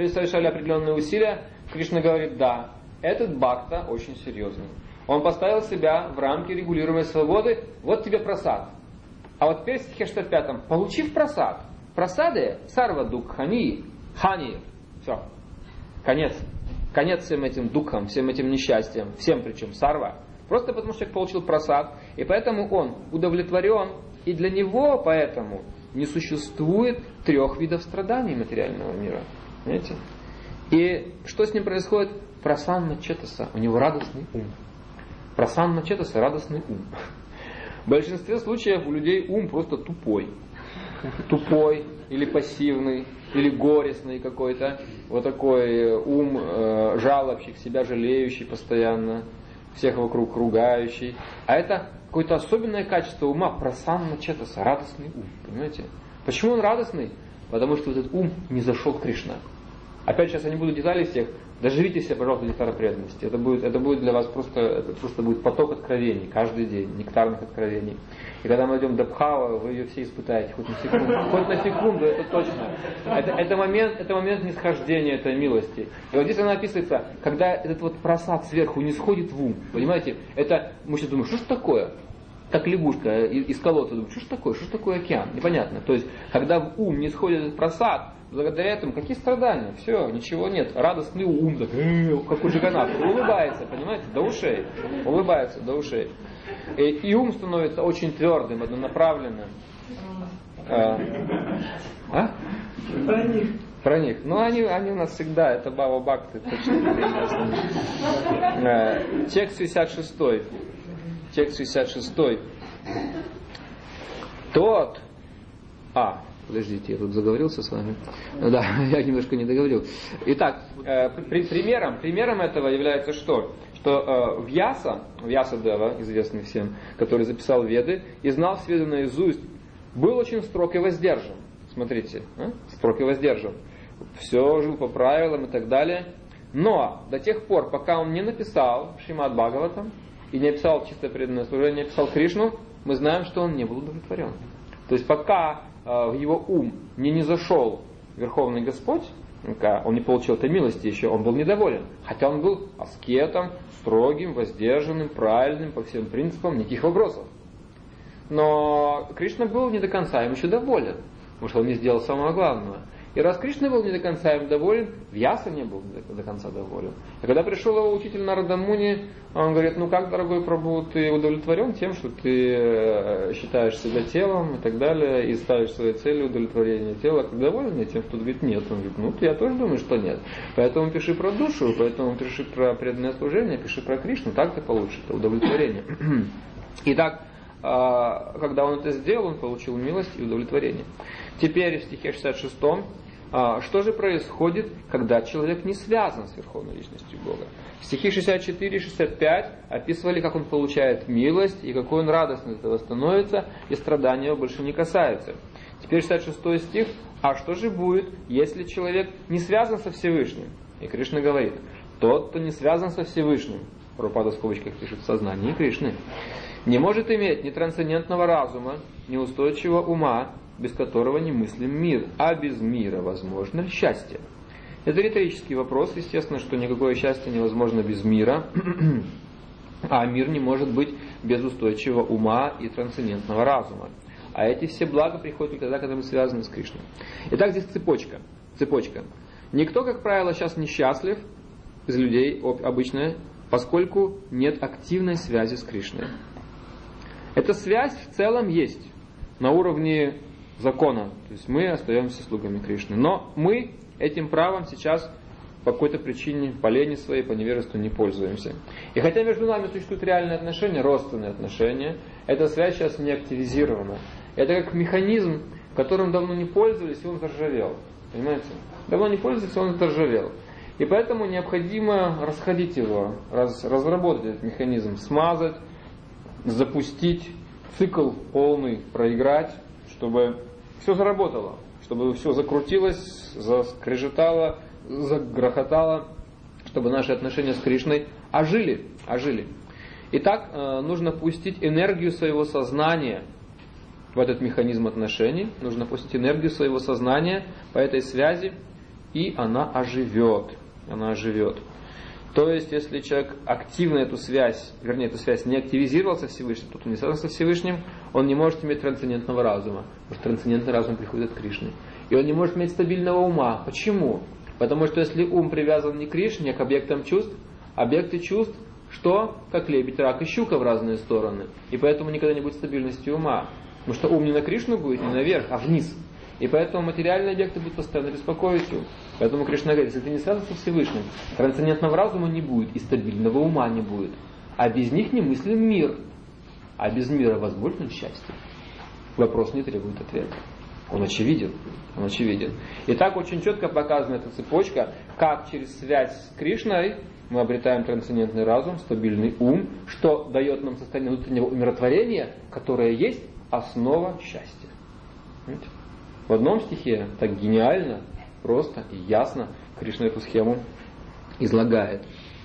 Кришна говорит, да, этот бхакта очень серьезный. Он поставил себя в рамки регулируемой свободы, вот тебе прасад. А вот теперь в стихе 65, получив прасад, прасады, сарва дукхани, хани, все, конец. Конец всем этим духам, всем этим несчастьям, всем причем сарва. Просто потому что человек получил прасад, и поэтому он удовлетворен, и для него поэтому не существует 3 видов страданий материального мира. Понимаете? И что с ним происходит? Прасанна четаса, у него радостный ум. Прасанна четаса, радостный ум. В большинстве случаев у людей ум просто тупой. Тупой, или пассивный, или горестный какой-то. Вот такой ум жалобщик, себя жалеющий постоянно, всех вокруг ругающий. А это какое-то особенное качество ума, прасанна четаса, радостный ум. Понимаете? Почему он радостный? Потому что этот ум не зашел к Кришна. Опять сейчас я не буду деталей всех. Доживите себе, пожалуйста, нектар преданности. Это будет для вас просто будет поток откровений каждый день, нектарных откровений. И когда мы идем до Бхава, вы ее все испытаете, хоть на секунду, это точно. Это момент нисхождения этой милости. И вот здесь она описывается, когда этот вот просад сверху не сходит в ум. Понимаете? Это мы сейчас думаем, что ж такое? Как лягушка из колодца думает, что ж такое океан? Непонятно. То есть, когда в ум не сходит этот просад, благодаря этому какие страдания? Все, ничего нет. Радостный ум, как у Джаганнатха, улыбается, понимаете, до ушей. Улыбается до ушей. И ум становится очень твердым, однонаправленным. Про них. Ну, они у нас всегда, это Бава Бхакти, точно. Текст 66. Текст 66. Подождите, я тут заговорился с вами. Да, я немножко не договорил. Итак, примером этого является что? Что Вьясадева, известный всем, который записал Веды и знал все Веды наизусть, был очень строг и воздержан. Смотрите, строг и воздержан. Все жил по правилам и так далее. Но до тех пор, пока он не написал Шримад Бхагаватам, и не описал чистое преданное служение, не описал Кришну, мы знаем, что он не был удовлетворен. То есть пока в его ум не зашел Верховный Господь, он не получил этой милости еще, он был недоволен. Хотя он был аскетом, строгим, воздержанным, правильным, по всем принципам, никаких вопросов. Но Кришна был не до конца им еще доволен, потому что он не сделал самого главного. И раз Кришна был не до конца им доволен, Вьяса не был до конца доволен. И когда пришел его учитель Нарада Муни, он говорит, ну как, дорогой Прабху, ты удовлетворен тем, что ты считаешь себя телом и так далее, и ставишь своей целью удовлетворение тела, как доволен ли тем, что ты говорит, нет. Он говорит, ну я тоже думаю, что нет. Поэтому пиши про душу, поэтому пиши про преданное служение, пиши про Кришну, так ты получишь это удовлетворение. Итак, когда он это сделал, он получил милость и удовлетворение. Теперь в стихе 66 что же происходит, когда человек не связан с Верховной Личностью Бога? Стихи 64 и 65 описывали, как он получает милость и какой он радостный от этого становится, и страдания его больше не касаются. Теперь 66 стих. А что же будет, если человек не связан со Всевышним? И Кришна говорит, тот, кто не связан со Всевышним, Прабхупада в скобочках пишет, в сознании Кришны, не может иметь ни трансцендентного разума, ни устойчивого ума, без которого не мыслим мир, а без мира возможно ли счастье? Это риторический вопрос, естественно, что никакое счастье невозможно без мира, а мир не может быть без устойчивого ума и трансцендентного разума. А эти все блага приходят только тогда, когда мы связаны с Кришной. Итак, здесь цепочка. Никто, как правило, сейчас несчастлив из людей обычно, поскольку нет активной связи с Кришной. Эта связь в целом есть на уровне закона. То есть мы остаемся слугами Кришны. Но мы этим правом сейчас по какой-то причине, по лени своей, по невежеству не пользуемся. И хотя между нами существуют реальные отношения, родственные отношения, эта связь сейчас не активизирована. Это как механизм, которым давно не пользовались, и он заржавел. Понимаете? Давно не пользовались, он заржавел. И поэтому необходимо расходить его, разработать этот механизм, смазать, запустить, цикл полный проиграть, чтобы все заработало, чтобы все закрутилось, заскрежетало, загрохотало, чтобы наши отношения с Кришной ожили. Итак, нужно пустить энергию своего сознания в этот механизм отношений, нужно пустить энергию своего сознания по этой связи, и она оживет. То есть, если человек активно эту связь не активизировал со Всевышним, тут он не связан со Всевышним, он не может иметь трансцендентного разума, потому что трансцендентный разум приходит от Кришны. И он не может иметь стабильного ума. Почему? Потому что если ум привязан не к Кришне, а к объектам чувств, объекты чувств, что? Как лебедь, рак и щука в разные стороны. И поэтому никогда не будет стабильности ума. Потому что ум не на Кришну будет, не наверх, а вниз. И поэтому материальные объекты будут постоянно беспокоить ум. Поэтому Кришна говорит, если ты не связан со Всевышним, трансцендентного разума не будет и стабильного ума не будет. А без них не мыслим мир. А без мира возможно счастье? Вопрос не требует ответа. Он очевиден. Итак, очень четко показана эта цепочка, как через связь с Кришной мы обретаем трансцендентный разум, стабильный ум, что дает нам состояние внутреннего умиротворения, которое есть основа счастья. Видите? В одном стихе так гениально, просто и ясно Кришна эту схему излагает.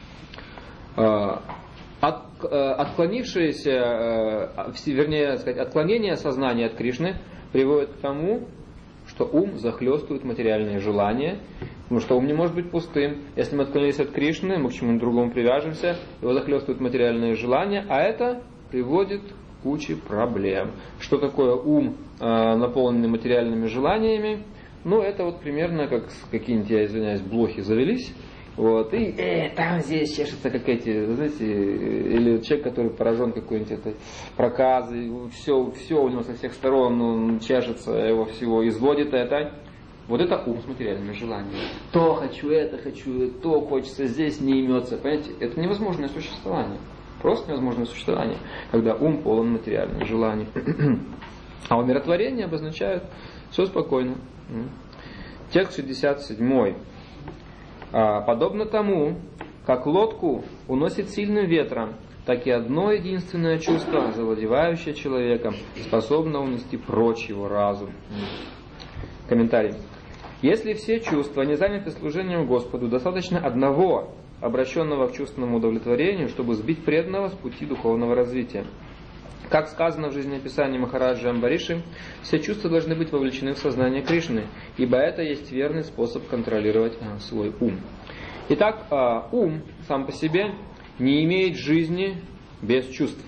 Отклонение сознания от Кришны приводит к тому, что ум захлестывает материальные желания, потому что ум не может быть пустым. Если мы отклонились от Кришны, мы к чему-то другому привяжемся, его захлестывают материальные желания, а это приводит к куче проблем. Что такое ум, наполненный материальными желаниями? Ну, это вот примерно как какие-нибудь, я извиняюсь, блохи завелись, вот, и там здесь чешется как эти, знаете, или человек, который поражен какой-нибудь этой проказой, все у него со всех сторон он чешется, его всего изводит это. Вот это ум с материальными желаниями. То хочу, то хочется, здесь не имется. Понимаете, это невозможное существование. Просто невозможное существование, когда ум полон материальных желаний. А умиротворение обозначает все спокойно. Текст 67. Подобно тому, как лодку уносит сильным ветром, так и одно единственное чувство, завладевающее человеком, способно унести прочь его разум. Комментарий. Если все чувства не заняты служением Господу, достаточно одного, обращенного к чувственному удовлетворению, чтобы сбить преданного с пути духовного развития. Как сказано в жизнеописании Махараджи Амбариши, все чувства должны быть вовлечены в сознание Кришны, ибо это есть верный способ контролировать свой ум. Итак, ум сам по себе не имеет жизни без чувств.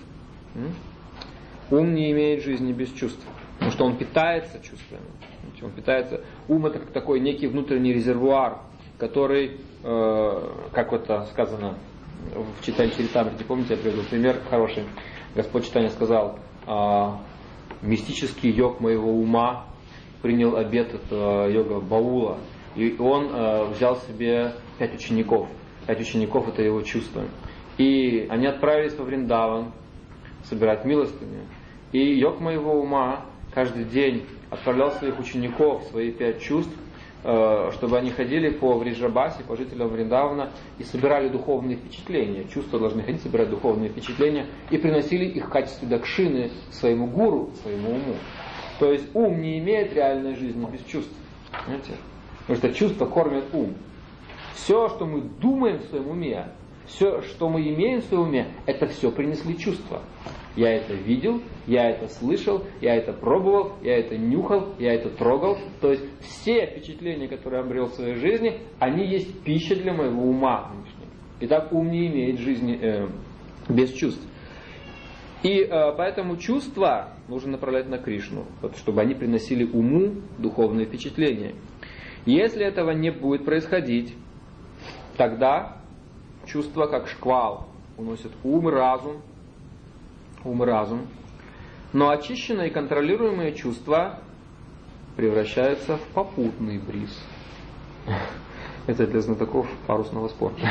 Ум не имеет жизни без чувств, потому что он питается чувствами. Ум это как такой некий внутренний резервуар, который, как вот сказано в Чайтанья Чаритамрите, помните, я привел пример хороший. Господь Чайтанья сказал, мистический йог моего ума принял обет от йога Баула, и он взял себе 5 учеников. 5 учеников это его чувства. И они отправились во Вриндаван собирать милостыню. И йог моего ума каждый день отправлял своих учеников, свои 5 чувств, чтобы они ходили по Вриджабасе, по жителям Вриндавана и собирали духовные впечатления. Чувства должны ходить, собирать духовные впечатления и приносили их в качестве дакшины своему гуру, своему уму. То есть ум не имеет реальной жизни без чувств. Понимаете? Потому что чувства кормят ум. Все, что мы думаем в своем уме, все, что мы имеем в своем уме, это все принесли чувства. Я это видел, я это слышал, я это пробовал, я это нюхал, я это трогал. То есть все впечатления, которые я обрел в своей жизни, они есть пища для моего ума. Итак, ум не имеет жизни без чувств. И поэтому чувства нужно направлять на Кришну, чтобы они приносили уму духовные впечатления. Если этого не будет происходить, тогда чувства как шквал уносят ум и разум. Но очищенные и контролируемые чувства превращаются в попутный бриз. Это для знатоков парусного спорта.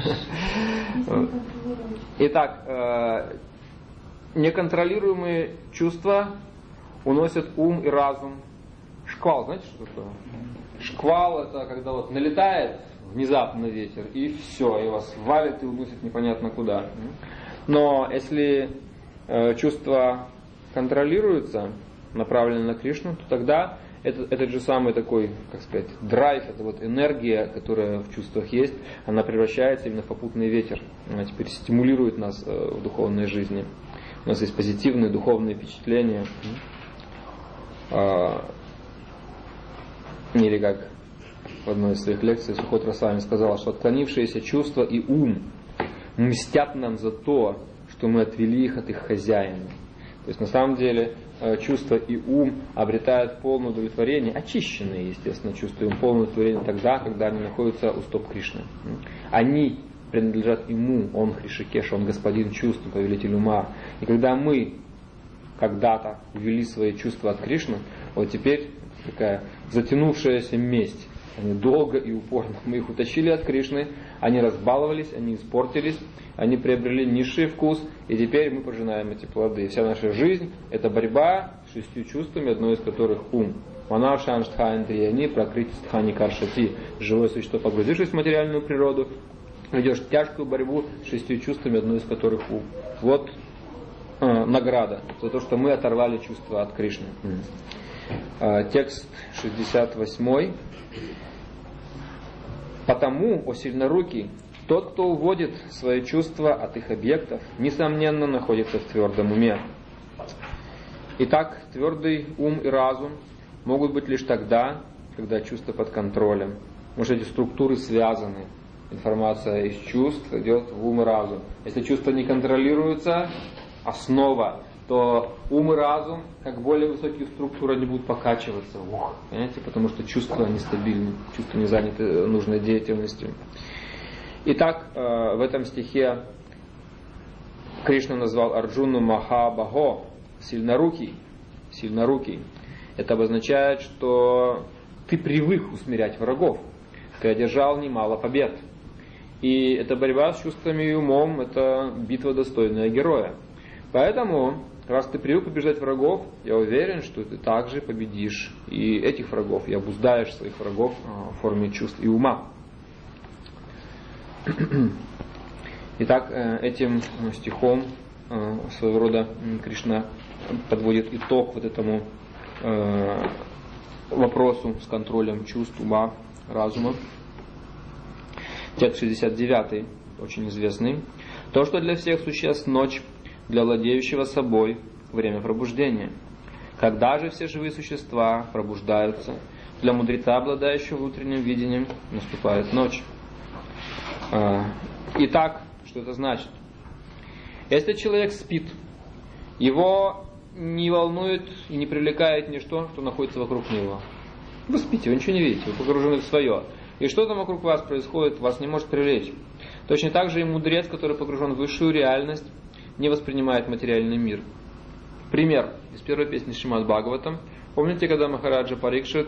Итак, неконтролируемые чувства уносят ум и разум. Шквал, знаете, что такое? Шквал — это когда вот налетает внезапно ветер, и все, и вас валит и уносит непонятно куда. Но если чувства контролируются, направлены на Кришну, то тогда этот же самый такой, как сказать, драйв, эта вот энергия, которая в чувствах есть, она превращается именно в попутный ветер. Она теперь стимулирует нас в духовной жизни. У нас есть позитивные духовные впечатления. Или как в одной из своих лекций Сухотра Свами сказал, что отклонившиеся чувства и ум мстят нам за то, что мы отвели их от их хозяина. То есть на самом деле чувства и ум обретают полное удовлетворение, очищенные, естественно, чувства и ум, полное удовлетворение тогда, когда они находятся у стоп Кришны. Они принадлежат ему, он Хришикеш, он господин чувств, повелитель ума. И когда мы когда-то увели свои чувства от Кришны, вот теперь такая затянувшаяся месть. Они долго и упорно. Мы их утащили от Кришны, они разбаловались, они испортились, они приобрели низший вкус, и теперь мы пожинаем эти плоды. Вся наша жизнь — это борьба с 6 чувствами, одно из которых ум. Манашанштхаиндрияни, пракритистхани каршати. Живое существо, погрузившись в материальную природу, ведешь тяжкую борьбу с 6 чувствами, одно из которых ум. Вот награда за то, что мы оторвали чувства от Кришны. Текст 68. «Потому, о сильнорукий, тот, кто уводит свои чувства от их объектов, несомненно находится в твердом уме». Итак, твердый ум и разум могут быть лишь тогда, когда чувства под контролем. Потому что эти структуры связаны. Информация из чувств идет в ум и разум. Если чувства не контролируются, основа, то ум и разум, как более высокие структуры, они будут покачиваться. Понимаете? Потому что чувства нестабильны, чувства не заняты нужной деятельностью. Итак, в этом стихе Кришна назвал Арджуну Махабахо, сильнорукий. Сильнорукий. Это обозначает, что ты привык усмирять врагов. Ты одержал немало побед. И эта борьба с чувствами и умом — это битва, достойная героя. Поэтому, раз ты привык побеждать врагов, я уверен, что ты также победишь и этих врагов, и обуздаешь своих врагов в форме чувств и ума. Итак, этим стихом своего рода Кришна подводит итог вот этому вопросу с контролем чувств, ума, разума. Текст 69, очень известный. «То, что для всех существ ночь, для владеющего собой время пробуждения. Когда же все живые существа пробуждаются, для мудреца, обладающего внутренним видением, наступает ночь». Итак, что это значит? Если человек спит, его не волнует и не привлекает ничто, что находится вокруг него. Вы спите, вы ничего не видите, вы погружены в свое. И что там вокруг вас происходит, вас не может привлечь. Точно так же и мудрец, который погружен в высшую реальность, не воспринимает материальный мир. Пример из первой песни Шримад Бхагаватам. Помните, когда Махараджа Парикшит,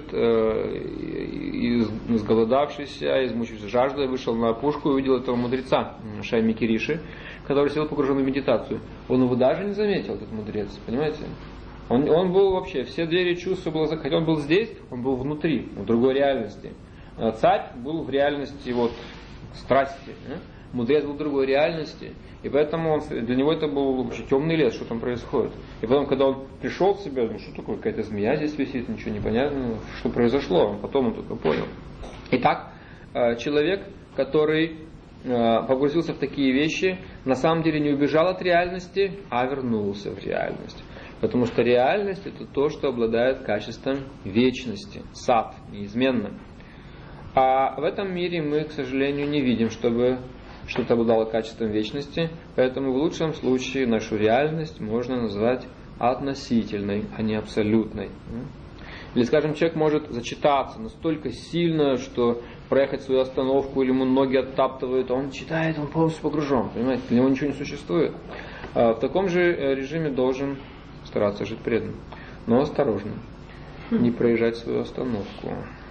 изголодавшийся, измучившись жаждой, вышел на опушку и увидел этого мудреца, Шаймики Риши, который сидел погруженный в медитацию. Он его даже не заметил, этот мудрец, понимаете? Он был вообще, все двери чувств было закрыты. Он был здесь, он был внутри, в другой реальности. Царь был в реальности вот, страсти. Мудрец был в другой реальности. И поэтому для него это был вообще темный лес, что там происходит. И потом, когда он пришел в себя, что такое, какая-то змея здесь висит, ничего не понятно, что произошло. Потом он только понял. Итак, человек, который погрузился в такие вещи, на самом деле не убежал от реальности, а вернулся в реальность. Потому что реальность — это то, что обладает качеством вечности, сат, неизменно. А в этом мире мы, к сожалению, не видим, чтобы что-то обладало качеством вечности, поэтому в лучшем случае нашу реальность можно назвать относительной, а не абсолютной. Или, скажем, человек может зачитаться настолько сильно, что проехать свою остановку или ему ноги оттаптывают, он читает, он полностью погружен, понимаете, для него ничего не существует. В таком же режиме должен стараться жить преданно. Но осторожно, не проезжать свою остановку.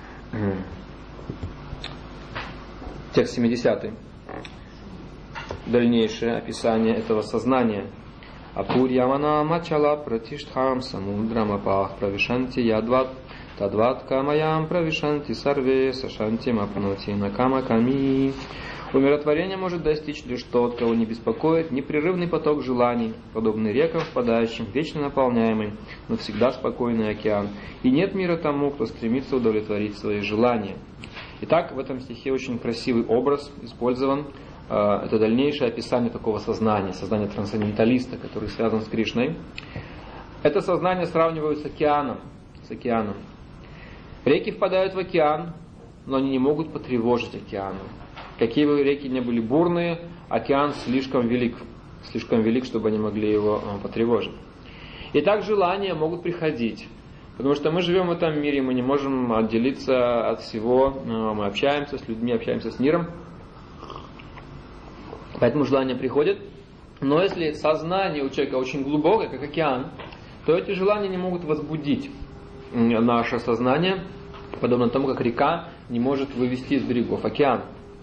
Текст 70. Дальнейшее описание этого сознания. Апурьямана мачала пратиштхам самудрамапах правишанти ядват тадват камаям правишанти сарве сашанти мапноти накама ками. Умиротворение может достичь лишь тот, кого не беспокоит непрерывный поток желаний, подобный рекам, впадающим, вечно наполняемый, но всегда спокойный океан. И нет мира тому, кто стремится удовлетворить свои желания. Итак, в этом стихе очень красивый образ использован. Это дальнейшее описание такого сознания, сознания трансценденталиста, который связан с Кришной. Это сознание сравнивают с океаном. Реки впадают в океан, но они не могут потревожить океан. Какие бы реки ни были бурные, океан слишком велик, чтобы они могли его потревожить. Итак, желания могут приходить, потому что мы живем в этом мире, мы не можем отделиться от всего, мы общаемся с людьми, общаемся с миром. Поэтому желания приходят. Но если сознание у человека очень глубокое, как океан, то эти желания не могут возбудить наше сознание, подобно тому, как река не может вывести из берегов океан.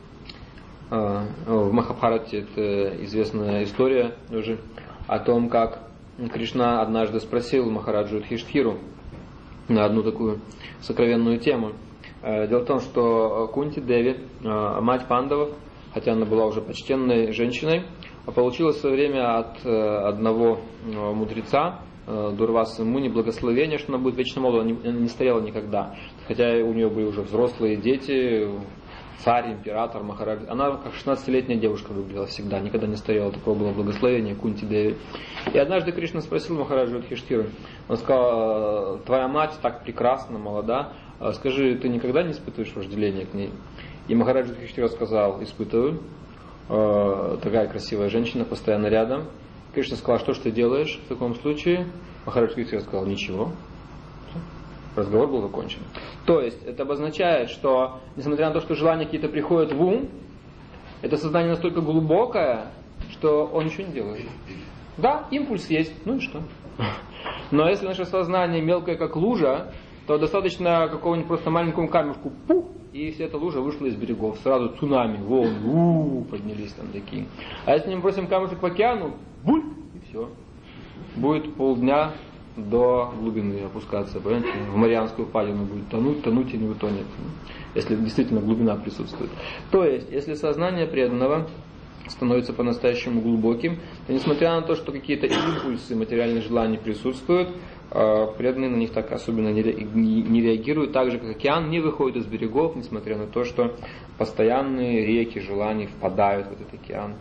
В Махабхарате это известная история уже о том, как Кришна однажды спросил Махараджу Юдхиштхиру на одну такую сокровенную тему. Дело в том, что Кунти Деви, мать пандавов, хотя она была уже почтенной женщиной, получила в свое время от одного мудреца, Дурвасы Муни, благословение, что она будет вечно молода, не старела никогда. Хотя у нее были уже взрослые дети, царь, император, Махараджа. Она как 16-летняя девушка выглядела всегда, никогда не старела. Такое было благословение Кунти Деви. И однажды Кришна спросил Махараджа Юдхиштхиру, он сказал: твоя мать так прекрасна, молода, скажи, ты никогда не испытываешь вожделения к ней? И Махараджа Юдхиштхира сказал: испытываю. Такая красивая женщина, постоянно рядом. Кришна сказал: что ж ты делаешь в таком случае? Махараджа Юдхиштхира сказал: ничего. Разговор был закончен. То есть, это обозначает, что, несмотря на то, что желания какие-то приходят в ум, это сознание настолько глубокое, что он ничего не делает. Да, импульс есть, ну и что? Но если наше сознание мелкое, как лужа, то достаточно какого-нибудь просто маленького камешку, пух, и вся эта лужа вышла из берегов. Сразу цунами, волны, поднялись там такие. А если мы бросим камешек в океану, буль, и все. Будет полдня до глубины опускаться, понимаете? В Марианскую впадину будет тонуть и не утонет. Если действительно глубина присутствует. То есть, если сознание преданного становится по-настоящему глубоким, то несмотря на то, что какие-то импульсы материальных желаний присутствуют, преданные на них так особенно не реагируют, так же как океан не выходит из берегов, несмотря на то, что постоянные реки желаний впадают в этот океан.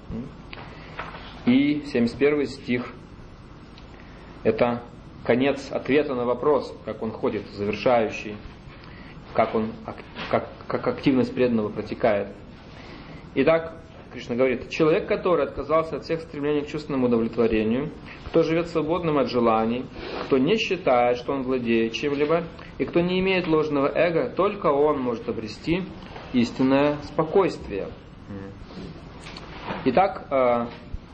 И 71 стих — это конец ответа на вопрос, как он ходит, завершающий, как активность преданного протекает. Итак, Кришна говорит: человек, который отказался от всех стремлений к чувственному удовлетворению, кто живет свободным от желаний, кто не считает, что он владеет чем-либо, и кто не имеет ложного эго, только он может обрести истинное спокойствие. Итак,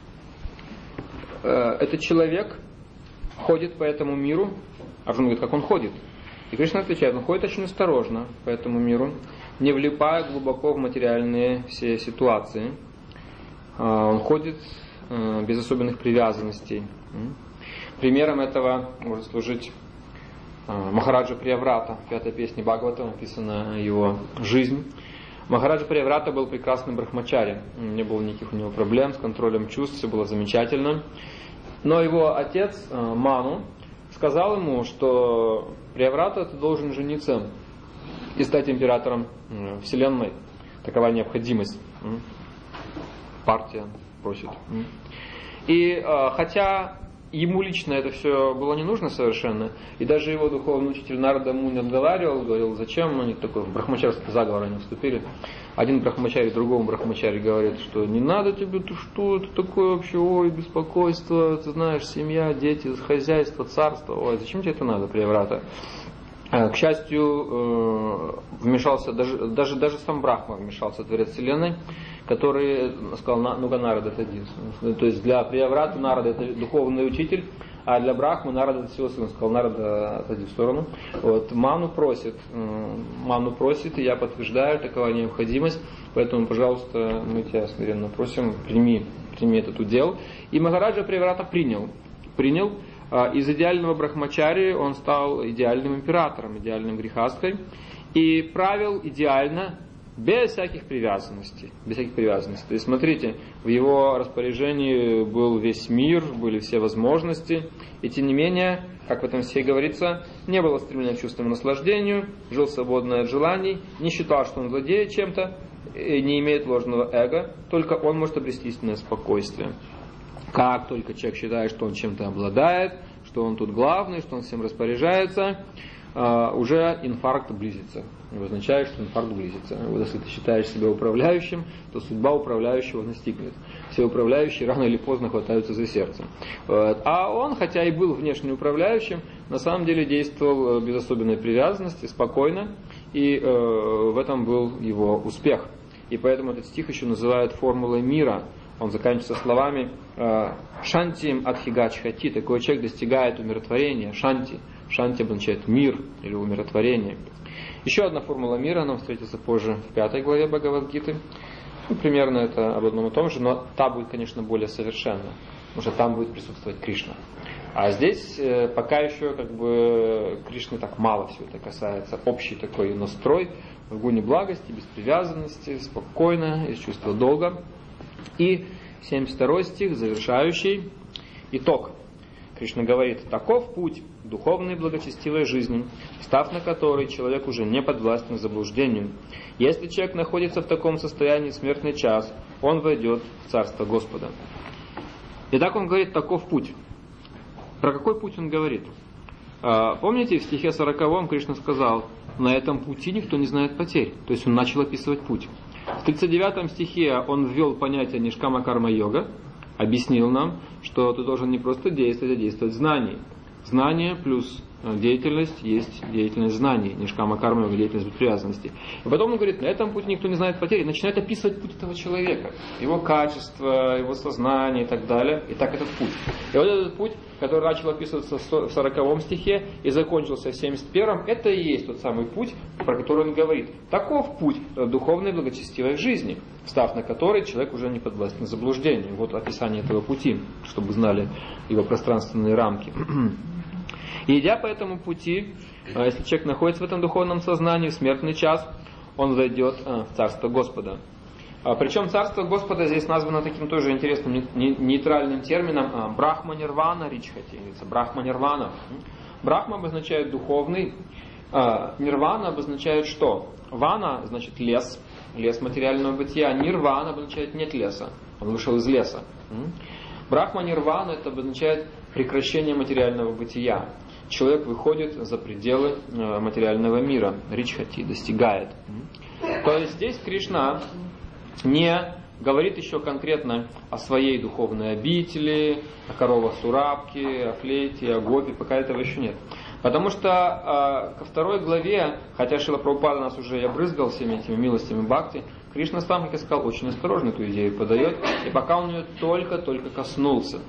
этот человек ходит по этому миру. Арджуна говорит, как он ходит? И Кришна отвечает: он ходит очень осторожно по этому миру, не влипая глубоко в материальные все ситуации. Он ходит без особенных привязанностей. Примером этого может служить Махараджа Прияврата. В 5-й песне Бхагавата написана его жизнь. Махараджа Прияврата был прекрасным брахмачари. Не было никаких у него проблем с контролем чувств, все было замечательно. Но его отец Ману сказал ему, что Прияврата ты должен жениться и стать императором Вселенной. Такова необходимость. Партия просит. И хотя ему лично это все было не нужно совершенно, и даже его духовный учитель Нарада Муни отговаривал, говорил, зачем они такой в брахмачарский заговор они вступили. Один брахмачари другому брахмачари говорит, что не надо тебе, ты что, это такое вообще, ой, беспокойство, ты знаешь, семья, дети, хозяйство, царство, ой, зачем тебе это надо, Прияврата? К счастью, вмешался, даже сам Брахма вмешался, Творец Вселенной, который сказал, ну-ка, Нарада, садись. То есть для Прияврата Нарада это духовный учитель, А для Брахмы Нарада отсилился, он сказал: Нарада, отойди в сторону. Вот, ману просит, и я подтверждаю, такова необходимость, поэтому, пожалуйста, мы тебя смиренно просим, прими этот удел. И Махараджа Приврата принял. Из идеального брахмачари он стал идеальным императором, идеальным грихастой, и правил идеально, без всяких привязанностей. То есть, смотрите, в его распоряжении был весь мир, были все возможности, и тем не менее, как в этом стихе говорится, не было стремления к чувственному наслаждению, жил свободно от желаний, не считал, что он владеет чем-то, и не имеет ложного эго, только он может обрести истинное спокойствие. Как только человек считает, что он чем-то обладает, что он тут главный, что он всем распоряжается, уже инфаркт близится. Это означает, что инфаркт близится. Вот если ты считаешь себя управляющим, то судьба управляющего настигнет. Все управляющие рано или поздно хватаются за сердце. А он, хотя и был внешне управляющим, на самом деле действовал без особенной привязанности, спокойно, и в этом был его успех. И поэтому этот стих еще называют формулой мира. Он заканчивается словами «Шантим адхигачхати». Такой человек достигает умиротворения. Шанти. Шанти обозначает мир или умиротворение. Еще одна формула мира нам встретится позже в 5 главе Бхагавад-гиты. Примерно это об одном и том же, но та будет, конечно, более совершенна. Потому что там будет присутствовать Кришна. А здесь пока еще Кришны так мало все это касается. Общий такой настрой в гуне благости, без привязанности, спокойно, из чувства долга. И 72 стих, завершающий итог. Кришна говорит: таков путь духовной благочестивой жизни, встав на который человек уже не подвластен заблуждению. Если человек находится в таком состоянии в смертный час, он войдет в Царство Господа. Итак, он говорит: таков путь. Про какой путь он говорит? Помните, в стихе 40 Кришна сказал: на этом пути никто не знает потерь. То есть он начал описывать путь. В 39 стихе он ввел понятие нишкама карма йога, объяснил нам, что ты должен не просто действовать, а действовать в знании. Знание плюс деятельность есть деятельность знаний, нишкама карма йога, деятельность без привязанности. И потом он говорит: на этом пути никто не знает потери, и начинает описывать путь этого человека, его качество, его сознание и так далее. И так этот путь. И вот этот путь, который начал описываться в 40 стихе и закончился в 71, это и есть тот самый путь, про который он говорит. Таков путь духовной благочестивой жизни, встав на который человек уже не подвластен заблуждению. Вот описание этого пути, чтобы знали его пространственные рамки. И идя по этому пути, если человек находится в этом духовном сознании, в смертный час, он войдет в Царство Господа. Причем Царство Господа здесь названо таким тоже интересным нейтральным термином Брахма-нирвана ричхати. Брахма-нирвана. Брахма обозначает духовный, нирвана обозначает что? Вана значит лес, лес материального бытия. Нирвана обозначает нет леса, он вышел из леса. Брахма-нирвана это обозначает прекращение материального бытия. Человек выходит за пределы материального мира, ричхати, достигает. То есть здесь Кришна не говорит еще конкретно о своей духовной обители, о коровах Сурабхи, о флейте, о гопе, пока этого еще нет. Потому что ко 2 главе, хотя Шрила Прабхупада нас уже и обрызгал всеми этими милостями бхакти, Кришна сам, как я сказал, очень осторожно эту идею подает, и пока он ее только-только коснулся.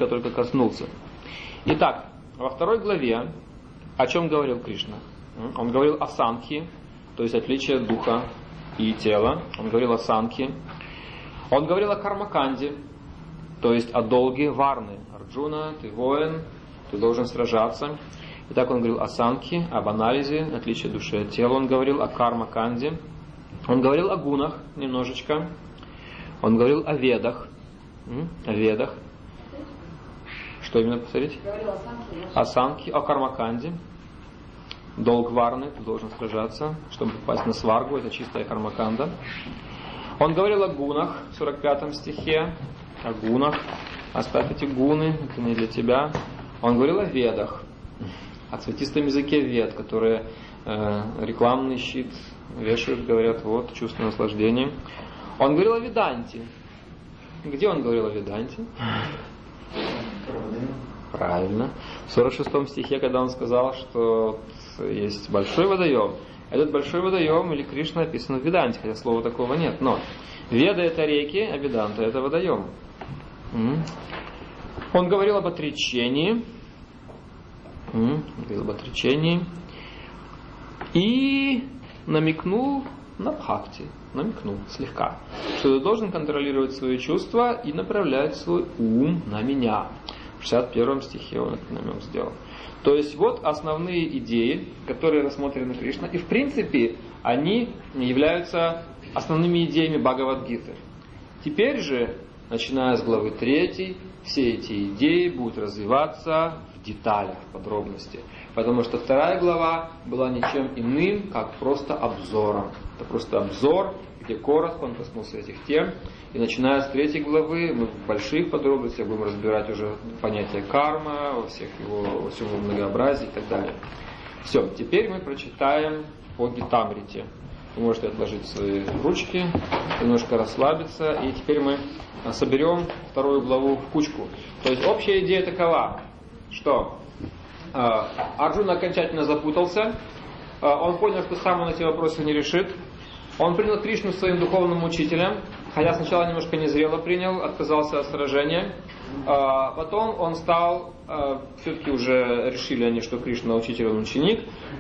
Итак, во 2 главе о чем говорил Кришна? Он говорил о санхи, то есть отличие духа и тела. Он говорил о санхи. Он говорил о кармаканде, то есть о долге варны. Арджуна, ты воин, ты должен сражаться. Итак, он говорил о санхи, об анализе, отличие души от тела. Он говорил о кармаканде. Он говорил о гунах немножечко. Он говорил о ведах. О ведах. Что именно повторить? О санхи, о кармаканде. Долг варны, ты должен сражаться, чтобы попасть на сваргу, это чистая кармаканда. Он говорил о гунах в 45 стихе. О гунах. Оставь эти гуны, это не для тебя. Он говорил о ведах. О цветистом языке вед, которые рекламный щит вешают, говорят, вот, чувство наслаждения. Он говорил о веданте. Где он говорил о веданте? Правильно. В 46 стихе, когда он сказал, что есть большой водоем, этот большой водоем или Кришна описан в Веданте, хотя слова такого нет. Но Веда это реки, а Веданта это водоем. Он говорил об отречении. говорил об отречении. И намекнул на бхакти, намекнул слегка, что ты должен контролировать свои чувства и направлять свой ум на меня. В 61 стихе он этот намек сделал. То есть вот основные идеи, которые рассмотрены Кришна, и в принципе они являются основными идеями Бхагавад-гиты. Теперь же, начиная с главы 3, все эти идеи будут развиваться в деталях, в подробности. Потому что 2 глава была ничем иным, как просто обзором. Это просто обзор, где коротко он коснулся этих тем. И начиная с 3 главы мы в больших подробностях будем разбирать уже понятие карма, во всем его многообразии и так далее. Все, теперь мы прочитаем по Гитамрите. Вы можете отложить свои ручки, немножко расслабиться. И теперь мы соберем 2 главу в кучку. То есть общая идея такова, что Арджуна окончательно запутался. Он понял, что сам он эти вопросы не решит. Он принял Кришну своим духовным учителем, хотя сначала немножко незрело принял, отказался от сражения. Потом он стал, все-таки уже решили они, что Кришна учитель, он ученик.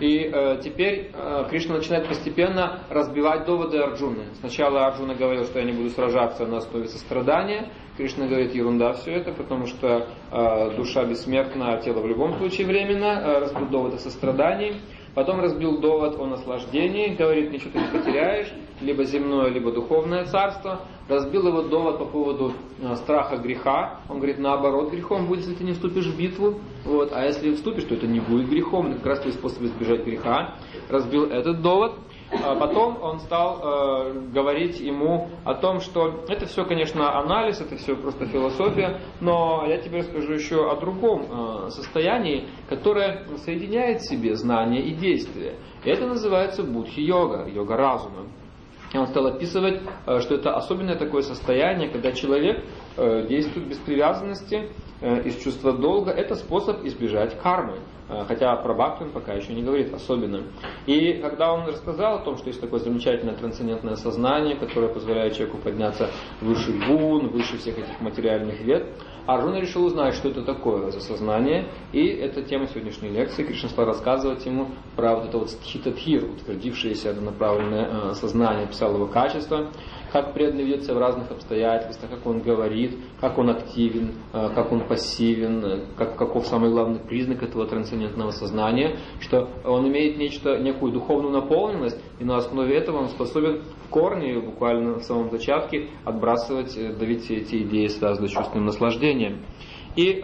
И теперь Кришна начинает постепенно разбивать доводы Арджуны. Сначала Арджуна говорил, что я не буду сражаться на основе сострадания. Кришна говорит, ерунда все это, потому что душа бессмертна, а тело в любом случае временно. Разбил довод о сострадании. Потом разбил довод о наслаждении, говорит, ничего ты не потеряешь, либо земное, либо духовное царство. Разбил его довод по поводу страха греха. Он говорит, наоборот, грехом будет, если ты не вступишь в битву. Вот. А если вступишь, то это не будет грехом, это как раз твой способ избежать греха. Разбил этот довод. Потом он стал говорить ему о том, что это все, конечно, анализ, это все просто философия, но я тебе расскажу еще о другом состоянии, которое соединяет в себе знание и действие. И это называется будхи-йога, йога разума. И он стал описывать, что это особенное такое состояние, когда человек действует без привязанности, из чувства долга. Это способ избежать кармы. Хотя про бхакти он пока еще не говорит особенно. И когда он рассказал о том, что есть такое замечательное трансцендентное сознание, которое позволяет человеку подняться выше гун, выше всех этих материальных вет, Арджуна решил узнать, что это такое за сознание. И это тема сегодняшней лекции. Кришна стал рассказывать ему про вот это вот стхитадхир, утвердившееся однонаправленное сознание, писал его качество, как преданный ведет себя в разных обстоятельствах, как он говорит, как он активен, как он пассивен, каков самый главный признак этого трансцендентного сознания, что он имеет некую духовную наполненность, и на основе этого он способен в корне, буквально в самом зачатке, отбрасывать, давить эти идеи, связанные с чувственным наслаждением. И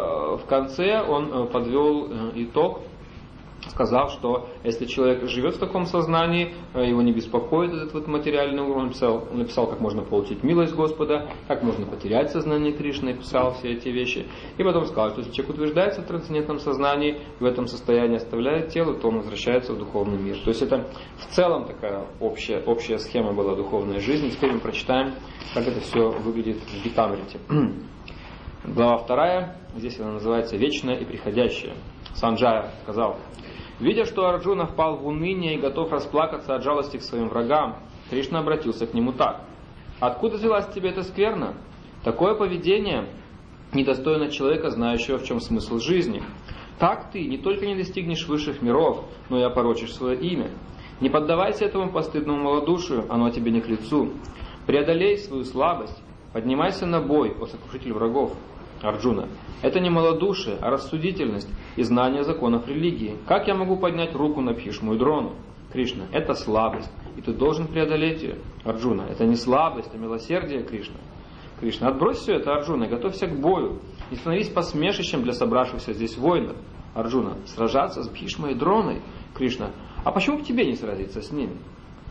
в конце он подвел итог, сказав, что если человек живет в таком сознании, его не беспокоит этот вот материальный уровень, он написал, как можно получить милость Господа, как можно потерять сознание Кришны, писал все эти вещи. И потом сказал, что если человек утверждается в трансцендентном сознании, в этом состоянии оставляет тело, то он возвращается в духовный мир. То есть это в целом такая общая схема была духовной жизни. Теперь мы прочитаем, как это все выглядит в Гитамрите. Глава 2, здесь она называется «Вечное и приходящее». Санджая сказал: видя, что Арджуна впал в уныние и готов расплакаться от жалости к своим врагам, Кришна обратился к нему так: «Откуда взялась в тебе эта скверна? Такое поведение недостойно человека, знающего, в чем смысл жизни. Так ты не только не достигнешь высших миров, но и опорочишь свое имя. Не поддавайся этому постыдному малодушию, оно тебе не к лицу. Преодолей свою слабость, поднимайся на бой, о сокрушитель врагов». Арджуна: это не малодушие, а рассудительность и знание законов религии. Как я могу поднять руку на Бхишму и Дрону? Кришна: это слабость, и ты должен преодолеть ее. Арджуна: это не слабость, а милосердие, Кришна. Кришна: отбрось все это, Арджуна, и готовься к бою. Не становись посмешищем для собравшихся здесь воинов. Арджуна: сражаться с Бхишмой и Дроной? Кришна: а почему бы тебе не сразиться с ними?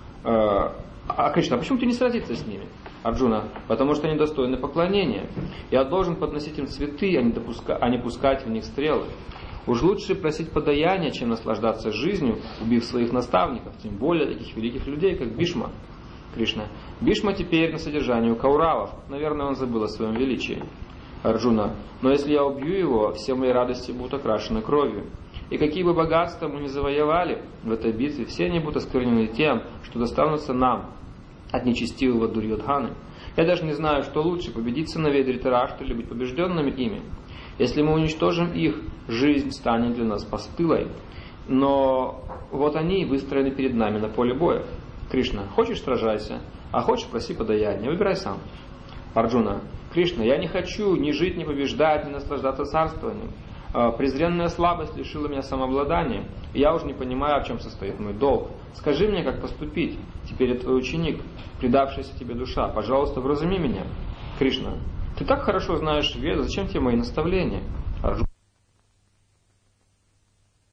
Кришна: а почему ты не сразиться с ними? Арджуна: потому что они достойны поклонения. Я должен подносить им цветы, а не пускать в них стрелы. Уж лучше просить подаяния, чем наслаждаться жизнью, убив своих наставников, тем более таких великих людей, как Бхишма. Кришна: Бхишма теперь на содержании у кауравов. Наверное, он забыл о своем величии. Арджуна: но если я убью его, все мои радости будут окрашены кровью. И какие бы богатства мы ни завоевали в этой битве, все они будут осквернены тем, что достанутся нам от нечестивого Дурьодханы. Я даже не знаю, что лучше, победить сыновей Дритараштхи или быть побежденными ими. Если мы уничтожим их, жизнь станет для нас постылой. Но вот они выстроены перед нами на поле боя. Кришна, хочешь сражайся, а хочешь проси подаяние, выбирай сам. Арджуна, Кришна, я не хочу ни жить, ни побеждать, ни наслаждаться царствованием. Презренная слабость лишила меня самообладания, и я уже не понимаю, в чем состоит мой долг. Скажи мне, как поступить. Теперь я твой ученик, предавшаяся тебе душа. Пожалуйста, вразуми меня. Кришна, ты так хорошо знаешь Веды, зачем тебе мои наставления?